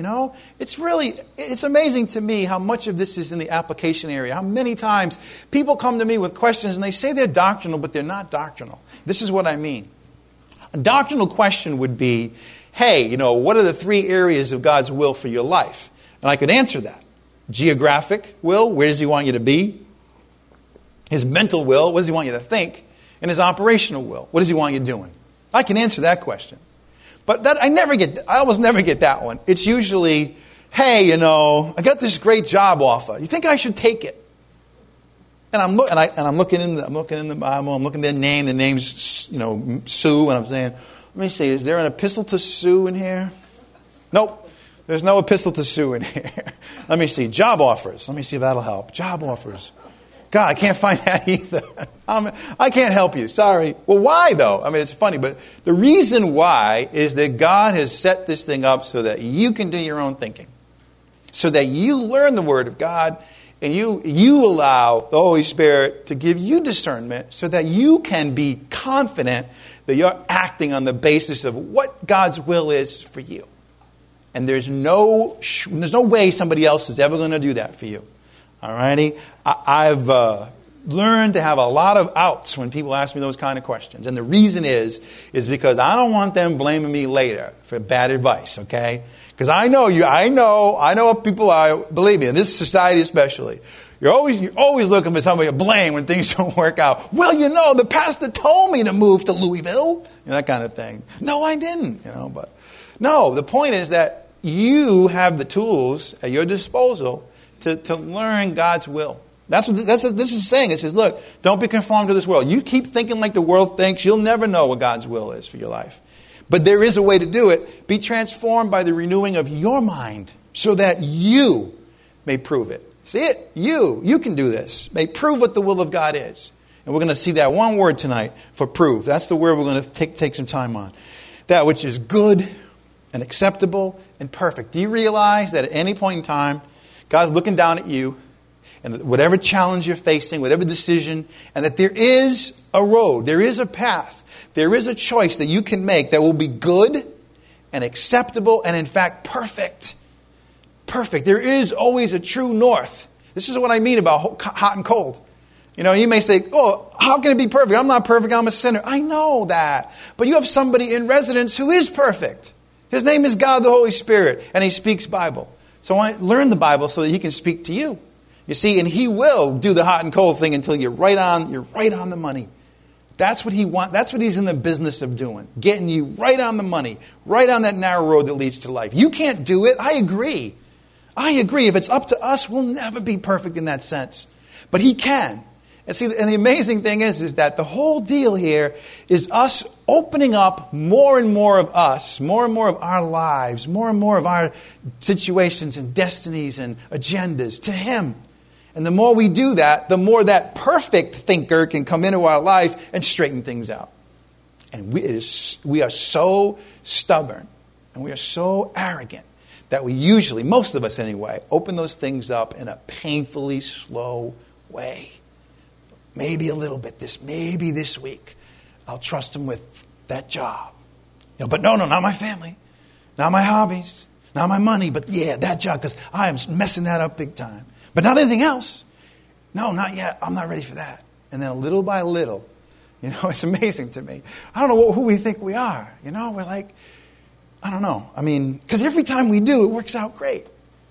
It's amazing to me how much of this is in the application area. How many times people come to me with questions and they say they're doctrinal, but they're not doctrinal. This is what I mean. A doctrinal question would be, hey, what are the 3 areas of God's will for your life? And I could answer that. Geographic will, where does He want you to be? His mental will, what does He want you to think? And His operational will, what does He want you doing? I can answer that question. But I almost never get that one. It's usually, hey, I got this great job offer. You think I should take it? And I'm looking in the Bible. I'm looking at their name. The name's Sue, and I'm saying, let me see. Is there an epistle to Sue in here? Nope. There's no epistle to Sue in here. Let me see. Job offers. Let me see if that'll help. Job offers. God, I can't find that either. I can't help you. Sorry. Well, why though? I mean, it's funny, but the reason why is that God has set this thing up so that you can do your own thinking. So that you learn the Word of God and you allow the Holy Spirit to give you discernment so that you can be confident that you're acting on the basis of what God's will is for you. And there's no way somebody else is ever going to do that for you. All righty? I've learned to have a lot of outs when people ask me those kind of questions. And the reason is because I don't want them blaming me later for bad advice, okay? Because I know what people are, believe me, in this society especially. You're always looking for somebody to blame when things don't work out. Well, the pastor told me to move to Louisville, that kind of thing. No, I didn't, but no, the point is that you have the tools at your disposal to learn God's will. That's what this is saying. It says, look, don't be conformed to this world. You keep thinking like the world thinks, you'll never know what God's will is for your life. But there is a way to do it. Be transformed by the renewing of your mind so that you may prove it. See it? You can do this. May prove what the will of God is. And we're going to see that one word tonight for prove. That's the word we're going to take some time on. That which is good and acceptable and perfect. Do you realize that at any point in time, God's looking down at you and whatever challenge you're facing, whatever decision, and that there is a road, there is a path, there is a choice that you can make that will be good and acceptable and in fact perfect. Perfect. There is always a true north. This is what I mean about hot and cold. You may say, oh, how can it be perfect? I'm not perfect. I'm a sinner. I know that. But you have somebody in residence who is perfect. His name is God the Holy Spirit, and he speaks Bible. So I want to learn the Bible so that he can speak to you. You see, and he will do the hot and cold thing until you're right on the money. That's what he wants. That's what he's in the business of doing. Getting you right on the money, right on that narrow road that leads to life. You can't do it. I agree. If it's up to us, we'll never be perfect in that sense. But he can. And see, and the amazing thing is that the whole deal here is us opening up more and more of us, more and more of our lives, more and more of our situations and destinies and agendas to him. And the more we do that, the more that perfect thinker can come into our life and straighten things out. And we are so stubborn and we are so arrogant that we usually, most of us anyway, open those things up in a painfully slow way. Maybe a little bit maybe this week, I'll trust him with that job. But no, not my family, not my hobbies, not my money, but yeah, that job, because I am messing that up big time. But not anything else. No, not yet. I'm not ready for that. And then little by little, it's amazing to me. I don't know who we think we are. We're like, I don't know. Because every time we do, it works out great.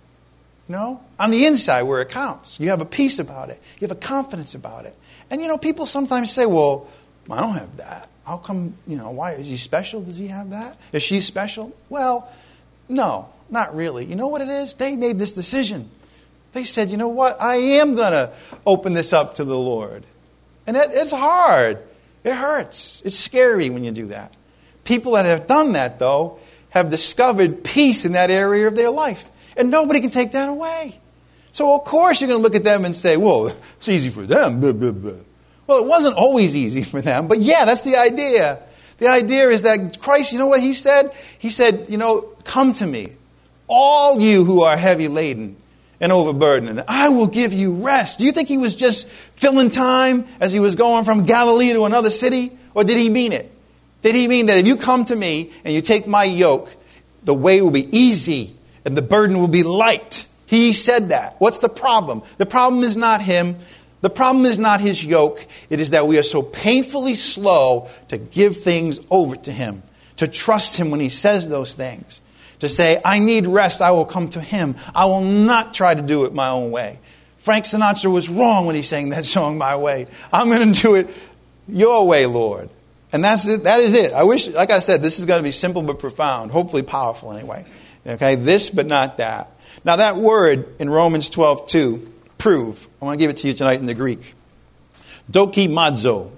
On the inside where it counts. You have a peace about it. You have a confidence about it. And, people sometimes say, well, I don't have that. How come, why? Is he special? Does he have that? Is she special? Well, no, not really. You know what it is? They made this decision. They said, you know what? I am going to open this up to the Lord. And it's hard. It hurts. It's scary when you do that. People that have done that, though, have discovered peace in that area of their life. And nobody can take that away. So, of course, you're going to look at them and say, well, it's easy for them. Blah, blah, blah. Well, it wasn't always easy for them. But, yeah, that's the idea. The idea is that Christ, you know what he said? He said, come to me, all you who are heavy laden and overburdened, and I will give you rest. Do you think he was just filling time as he was going from Galilee to another city? Or did he mean it? Did he mean that if you come to me and you take my yoke, the way will be easy and the burden will be light? He said that. What's the problem? The problem is not him. The problem is not his yoke. It is that we are so painfully slow to give things over to him, to trust him when he says those things, to say, I need rest, I will come to him. I will not try to do it my own way. Frank Sinatra was wrong when he sang that song, My Way. I'm going to do it your way, Lord. And that's it. That is it. I wish, like I said, this is going to be simple but profound, hopefully powerful anyway. Okay, this but not that. Now that word in Romans 12:2, prove, I want to give it to you tonight in the Greek. Dokimazo.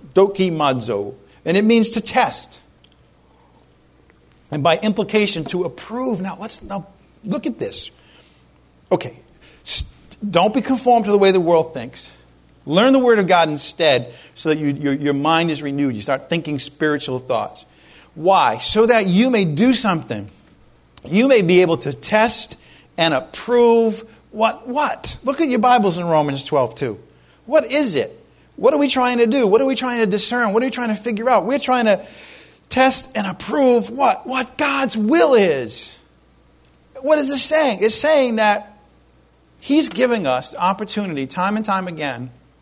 And it means to test. And by implication, to approve. Now look at this. Okay, don't be conformed to the way the world thinks. Learn the Word of God instead so that your mind is renewed. You start thinking spiritual thoughts. Why? So that you may do something. You may be able to test and approve what? Look at your Bibles in Romans 12:2. What is it? What are we trying to do? What are we trying to discern? What are we trying to figure out? We're trying to test and approve what? What God's will is. What is this saying? It's saying that He's giving us the opportunity time and time again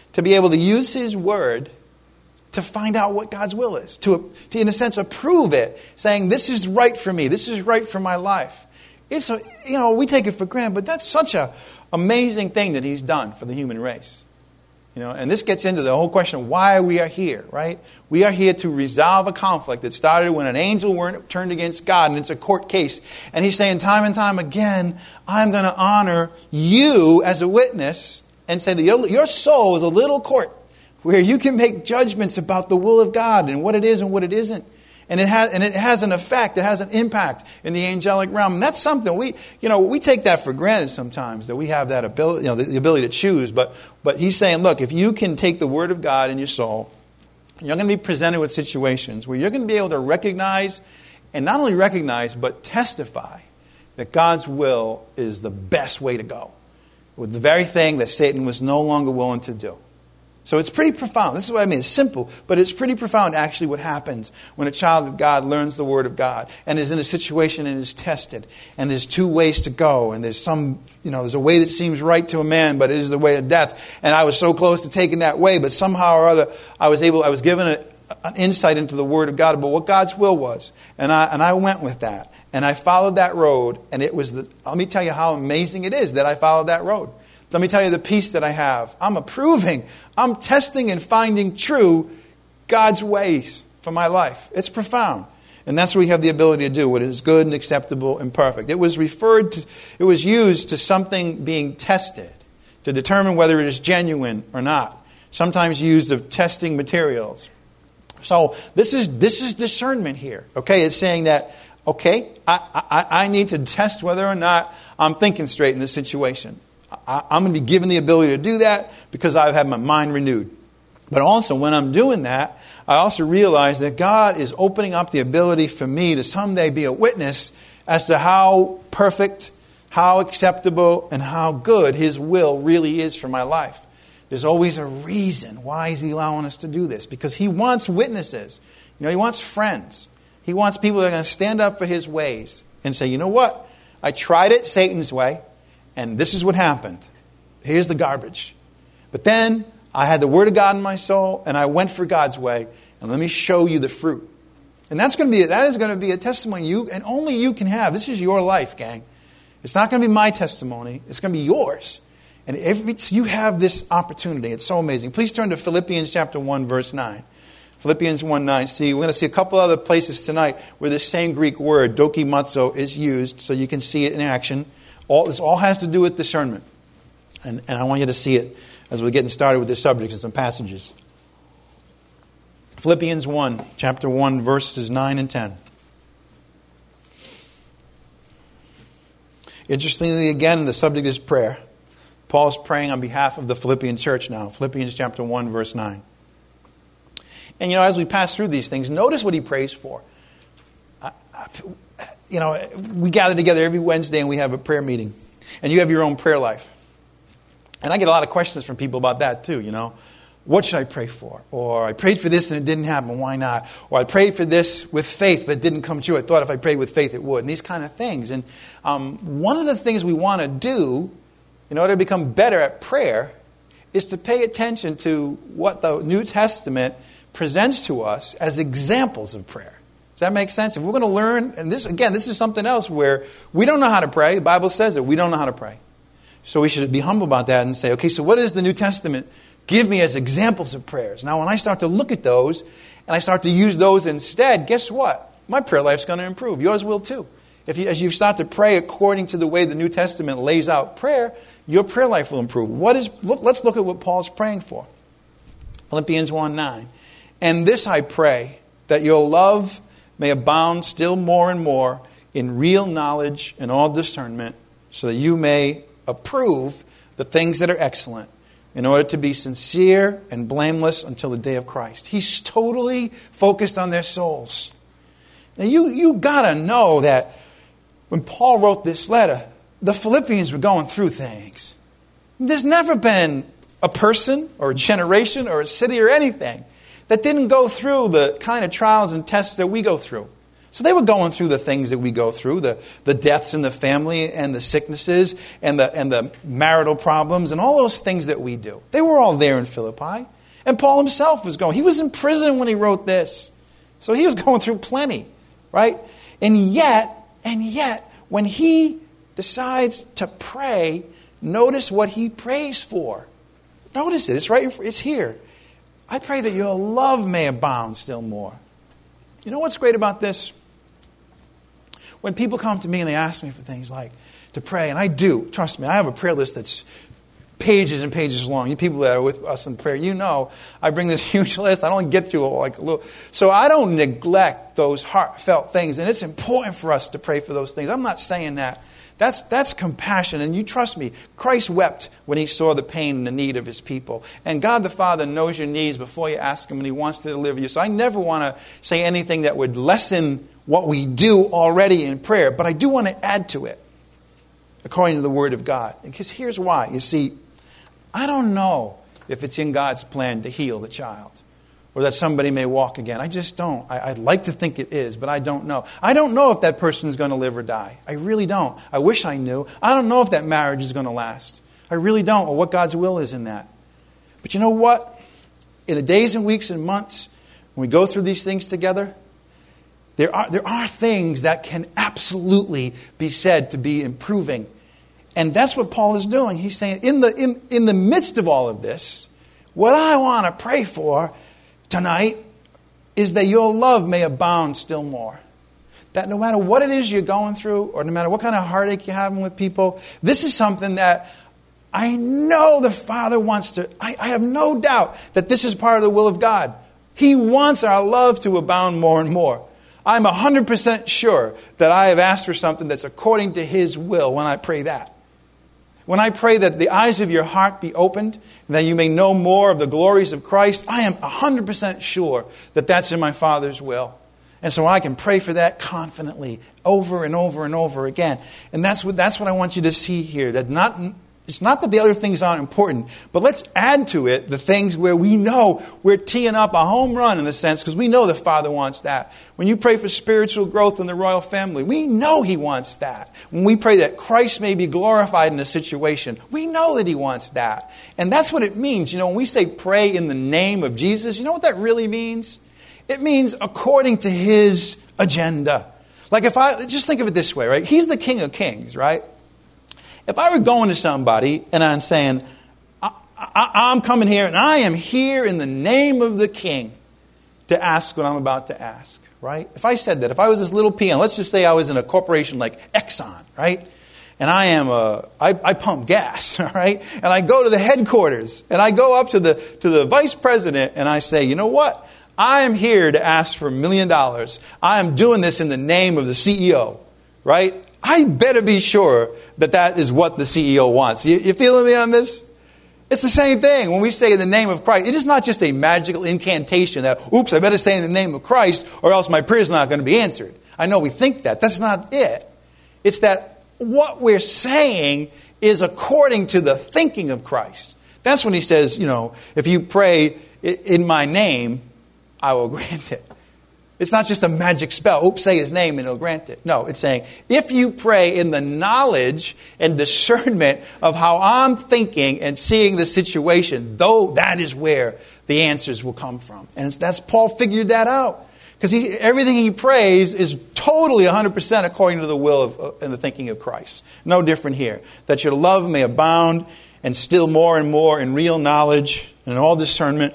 to be able to use his word to find out what God's will is, to in a sense, approve it, saying, this is right for me, this is right for my life. It's we take it for granted, but that's such an amazing thing that he's done for the human race. And this gets into the whole question of why we are here, right? We are here to resolve a conflict that started when an angel turned against God, and it's a court case. And he's saying time and time again, I'm going to honor you as a witness and say that your soul is a little court where you can make judgments about the will of God and what it is and what it isn't. And it has an effect, it has an impact in the angelic realm. And that's something we take that for granted sometimes, that we have that ability, the ability to choose. But he's saying, look, if you can take the word of God in your soul, you're going to be presented with situations where you're going to be able to recognize, and not only recognize, but testify that God's will is the best way to go, with the very thing that Satan was no longer willing to do. So it's pretty profound. This is what I mean. It's simple, but it's pretty profound actually what happens when a child of God learns the Word of God and is in a situation and is tested. And there's two ways to go. And there's there's a way that seems right to a man, but it is the way of death. And I was so close to taking that way, but somehow or other I was given an insight into the Word of God about what God's will was. And I went with that. And I followed that road. And let me tell you how amazing it is that I followed that road. Let me tell you the peace that I have. I'm testing and finding true God's ways for my life. It's profound. And that's what we have the ability to do, what is good and acceptable and perfect. It was used to something being tested to determine whether it is genuine or not. Sometimes used of testing materials. So this is discernment here. Okay, it's saying that, okay, I need to test whether or not I'm thinking straight in this situation. I'm going to be given the ability to do that because I've had my mind renewed. But also when I'm doing that, I also realize that God is opening up the ability for me to someday be a witness as to how perfect, how acceptable, and how good His will really is for my life. There's always a reason. Why is He allowing us to do this? Because He wants witnesses. He wants friends. He wants people that are going to stand up for His ways and say, you know what? I tried it Satan's way. And this is what happened. Here's the garbage. But then I had the Word of God in my soul, and I went for God's way. And let me show you the fruit. And that is going to be a testimony and only you can have. This is your life, gang. It's not going to be my testimony. It's going to be yours. And you have this opportunity. It's so amazing. Please turn to Philippians chapter 1, verse 9. Philippians 1:9. See, we're going to see a couple other places tonight where this same Greek word, dokimazo, is used, so you can see it in action. This all has to do with discernment. And I want you to see it as we're getting started with this subject in some passages. Philippians 1, chapter 1, verses 9 and 10. Interestingly, again, the subject is prayer. Paul's praying on behalf of the Philippian church now. Philippians chapter 1, verse 9. And, as we pass through these things, notice what he prays for. We gather together every Wednesday and we have a prayer meeting. And you have your own prayer life. And I get a lot of questions from people about that too, What should I pray for? Or I prayed for this and it didn't happen, why not? Or I prayed for this with faith but it didn't come true. I thought if I prayed with faith it would. And these kind of things. And one of the things we want to do in order to become better at prayer is to pay attention to what the New Testament presents to us as examples of prayer. Does that make sense? If we're going to learn, and this is something else where we don't know how to pray. The Bible says that we don't know how to pray. So we should be humble about that and say, okay, so what does the New Testament give me as examples of prayers? Now, when I start to look at those, and I start to use those instead, guess what? My prayer life's going to improve. Yours will too. As you start to pray according to the way the New Testament lays out prayer, your prayer life will improve. Let's look at what Paul's praying for. Philippians 1:9. And this I pray, that your love may abound still more and more in real knowledge and all discernment, so that you may approve the things that are excellent, in order to be sincere and blameless until the day of Christ. He's totally focused on their souls. Now you got to know that when Paul wrote this letter, the Philippians were going through things. There's never been a person or a generation or a city or anything that didn't go through the kind of trials and tests that we go through. So they were going through the things that we go through, the deaths in the family and the sicknesses and the marital problems and all those things that we do. They were all there in Philippi. And Paul himself was going. He was in prison when he wrote this. So he was going through plenty, right? And yet, when he decides to pray, notice what he prays for. Notice it. It's right. It's here. I pray that your love may abound still more. You know what's great about this? When people come to me and they ask me for things like to pray, and I do, trust me, I have a prayer list that's pages and pages long. You people that are with us in prayer, you know I bring this huge list. I don't get through like a little. So I don't neglect those heartfelt things. And it's important for us to pray for those things. I'm not saying that. That's compassion. And you trust me, Christ wept when he saw the pain and the need of his people. And God the Father knows your needs before you ask him, and he wants to deliver you. So I never want to say anything that would lessen what we do already in prayer. But I do want to add to it according to the Word of God. Because here's why. You see, I don't know if it's in God's plan to heal the child or that somebody may walk again. I just don't. I'd like to think it is, but I don't know. I don't know if that person is going to live or die. I really don't. I wish I knew. I don't know if that marriage is going to last. I really don't, or what God's will is in that. But you know what? In the days and weeks and months, when we go through these things together, there are things that can absolutely be said to be improving. And that's what Paul is doing. He's saying, in the midst of all of this, what I want to pray for tonight is that your love may abound still more. That no matter what it is you're going through, or no matter what kind of heartache you're having with people, this is something that I know the Father wants to. I have no doubt that this is part of the will of God. He wants our love to abound more and more. I'm 100% sure that I have asked for something that's according to His will when I pray that. When I pray that the eyes of your heart be opened, and that you may know more of the glories of Christ, I am 100% sure that that's in my Father's will. And so I can pray for that confidently over and over and over again. And that's what I want you to see here. That it's not that the other things aren't important, but let's add to it the things where we know we're teeing up a home run in the sense, because we know the Father wants that. When you pray for spiritual growth in the royal family, we know He wants that. When we pray that Christ may be glorified in a situation, we know that He wants that. And that's what it means. You know, when we say pray in the name of Jesus, you know what that really means? It means according to His agenda. Like just think of it this way, right? He's the King of Kings, right? If I were going to somebody and I'm saying, I'm coming here and I am here in the name of the King to ask what I'm about to ask, right? If I said that, if I was this little peon, let's just say I was in a corporation like Exxon, right? And I pump gas, all right? And I go to the headquarters and I go up to the vice president and I say, you know what? I am here to ask for $1 million. I am doing this in the name of the CEO, right? I better be sure that is what the CEO wants. You feeling me on this? It's the same thing when we say in the name of Christ. It is not just a magical incantation that, oops, I better say in the name of Christ or else my prayer is not going to be answered. I know we think that. That's not it. It's that what we're saying is according to the thinking of Christ. That's when He says, you know, if you pray in my name, I will grant it. It's not just a magic spell. Oops, say His name and He'll grant it. No, it's saying, if you pray in the knowledge and discernment of how I'm thinking and seeing the situation, though that is where the answers will come from. And that's Paul figured that out. Because everything he prays is totally 100% according to the will and the thinking of Christ. No different here. That your love may abound and still more and more in real knowledge and in all discernment,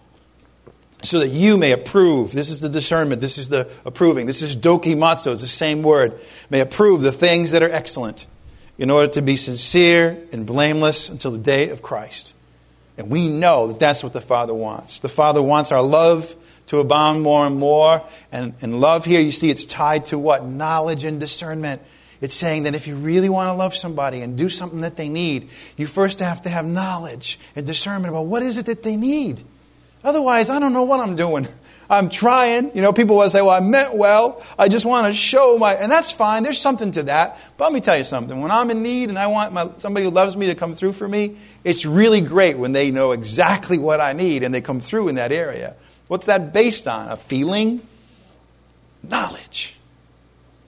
so that you may approve. This is the discernment. This is the approving. This is dokimazo. It's the same word. May approve the things that are excellent in order to be sincere and blameless until the day of Christ. And we know that that's what the Father wants. The Father wants our love to abound more and more. And love here, you see, it's tied to what? Knowledge and discernment. It's saying that if you really want to love somebody and do something that they need, you first have to have knowledge and discernment about what is it that they need. Otherwise, I don't know what I'm doing. I'm trying. You know, people will say, well, I meant well. I just want to show and that's fine. There's something to that. But let me tell you something. When I'm in need and I want somebody who loves me to come through for me, it's really great when they know exactly what I need and they come through in that area. What's that based on? A feeling? Knowledge.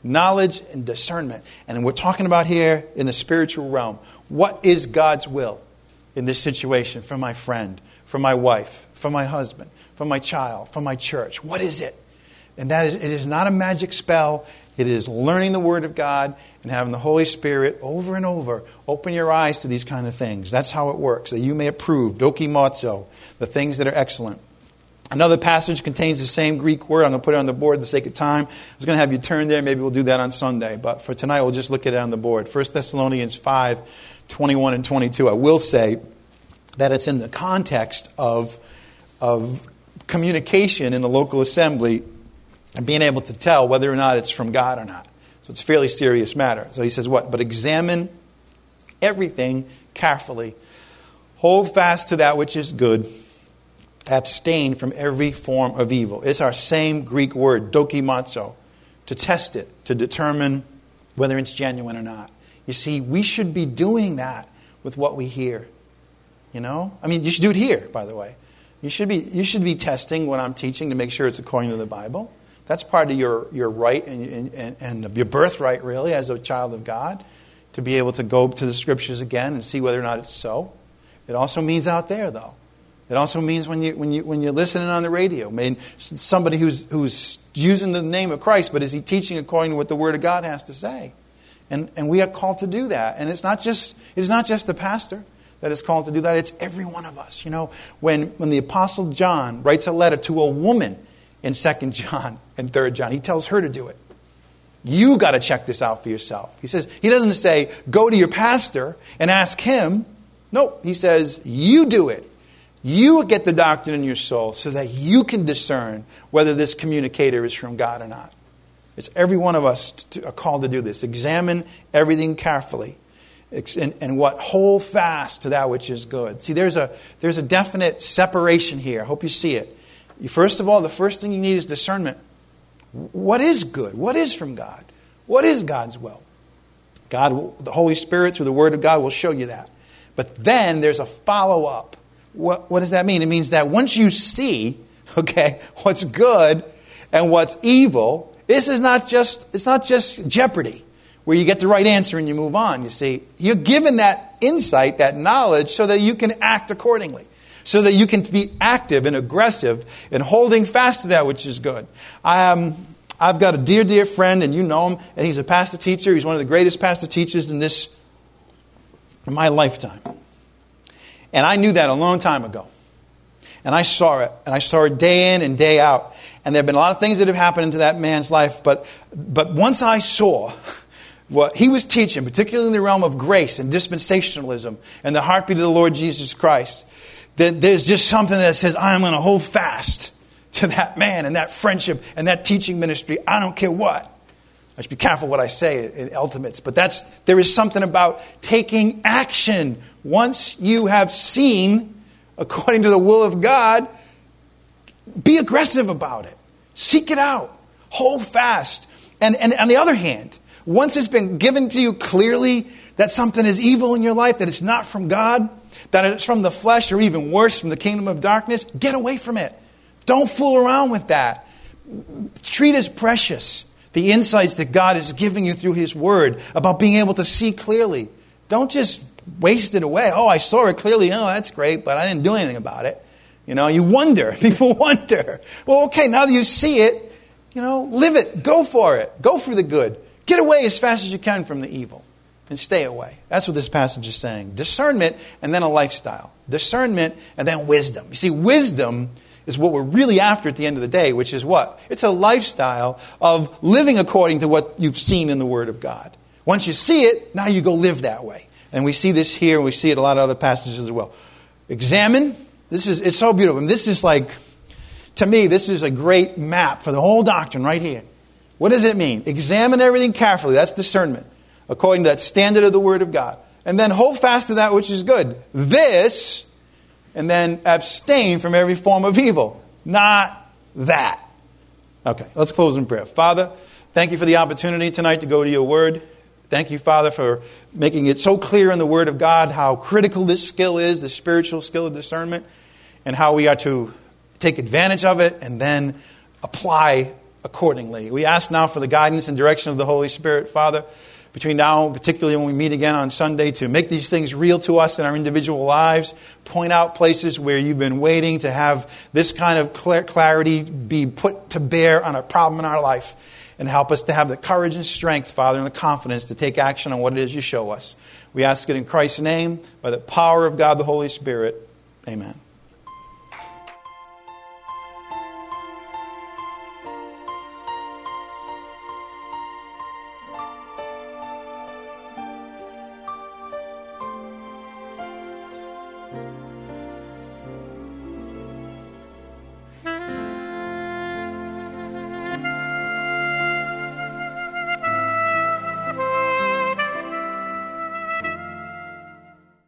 knowledge and discernment. And we're talking about here in the spiritual realm. What is God's will in this situation for my friend, for my wife, for my husband, for my child, for my church? What is it? And that is, it is not a magic spell. It is learning the Word of God and having the Holy Spirit over and over open your eyes to these kind of things. That's how it works, that you may approve, dokimazo, the things that are excellent. Another passage contains the same Greek word. I'm going to put it on the board for the sake of time. I was going to have you turn there. Maybe we'll do that on Sunday. But for tonight, we'll just look at it on the board. 1 Thessalonians 5, 21 and 22. I will say that it's in the context of communication in the local assembly and being able to tell whether or not it's from God or not. So it's a fairly serious matter. So he says what? But examine everything carefully. Hold fast to that which is good. Abstain from every form of evil. It's our same Greek word, dokimazo, to test it, to determine whether it's genuine or not. You see, we should be doing that with what we hear. You know? I mean, you should do it here, by the way. You should be testing what I'm teaching to make sure it's according to the Bible. That's part of your right and your birthright, really, as a child of God, to be able to go to the Scriptures again and see whether or not it's so. It also means out there, though. It also means when you're listening on the radio, I mean, somebody who's using the name of Christ, but is he teaching according to what the Word of God has to say? And we are called to do that. And it's not just the pastor that is called to do that. It's every one of us. You know, when the Apostle John writes a letter to a woman in 2 John and 3 John, he tells her to do it. You got to check this out for yourself. He doesn't say, go to your pastor and ask him. No, he says, you do it. You get the doctrine in your soul so that you can discern whether this communicator is from God or not. It's every one of us are called to do this. Examine everything carefully. And what? Hold fast to that which is good. See, there's a definite separation here. I hope you see it. First of all, the first thing you need is discernment. What is good? What is from God? What is God's will? The Holy Spirit, through the Word of God, will show you that. But then there's a follow-up. What does that mean? It means that once you see, what's good and what's evil, it's not just Jeopardy, where you get the right answer and you move on. You see, you're given that insight, that knowledge, so that you can act accordingly. So that you can be active and aggressive in holding fast to that which is good. I've got a dear, dear friend, and you know him, and he's a pastor teacher. He's one of the greatest pastor teachers in my lifetime. And I knew that a long time ago. And I saw it. And I saw it day in and day out. And there have been a lot of things that have happened into that man's life. But once I saw what he was teaching, particularly in the realm of grace and dispensationalism and the heartbeat of the Lord Jesus Christ, that there's just something that says, I'm going to hold fast to that man and that friendship and that teaching ministry. I don't care what. I should be careful what I say in ultimates. But there is something about taking action. Once you have seen, according to the will of God, be aggressive about it. Seek it out. Hold fast. And on the other hand, once it's been given to you clearly that something is evil in your life, that it's not from God, that it's from the flesh, or even worse, from the kingdom of darkness, get away from it. Don't fool around with that. Treat as precious the insights that God is giving you through His Word about being able to see clearly. Don't just waste it away. Oh, I saw it clearly. Oh, that's great, but I didn't do anything about it. You know, you wonder. People wonder. Well, okay, now that you see it, live it. Go for it. Go for the good. Get away as fast as you can from the evil. And stay away. That's what this passage is saying. Discernment and then a lifestyle. Discernment and then wisdom. You see, wisdom is what we're really after at the end of the day, which is what? It's a lifestyle of living according to what you've seen in the Word of God. Once you see it, now you go live that way. And we see this here, and we see it in a lot of other passages as well. Examine. It's so beautiful. And this is to me, this is a great map for the whole doctrine right here. What does it mean? Examine everything carefully. That's discernment. According to that standard of the Word of God. And then hold fast to that which is good. This, and then abstain from every form of evil. Not that. Okay, let's close in prayer. Father, thank you for the opportunity tonight to go to your Word. Thank you, Father, for making it so clear in the Word of God how critical this skill is, the spiritual skill of discernment, and how we are to take advantage of it and then apply accordingly. We ask now for the guidance and direction of the Holy Spirit, Father, between now and particularly when we meet again on Sunday, to make these things real to us in our individual lives, point out places where you've been waiting to have this kind of clarity be put to bear on a problem in our life, and help us to have the courage and strength, Father, and the confidence to take action on what it is you show us. We ask it in Christ's name, by the power of God the Holy Spirit. Amen.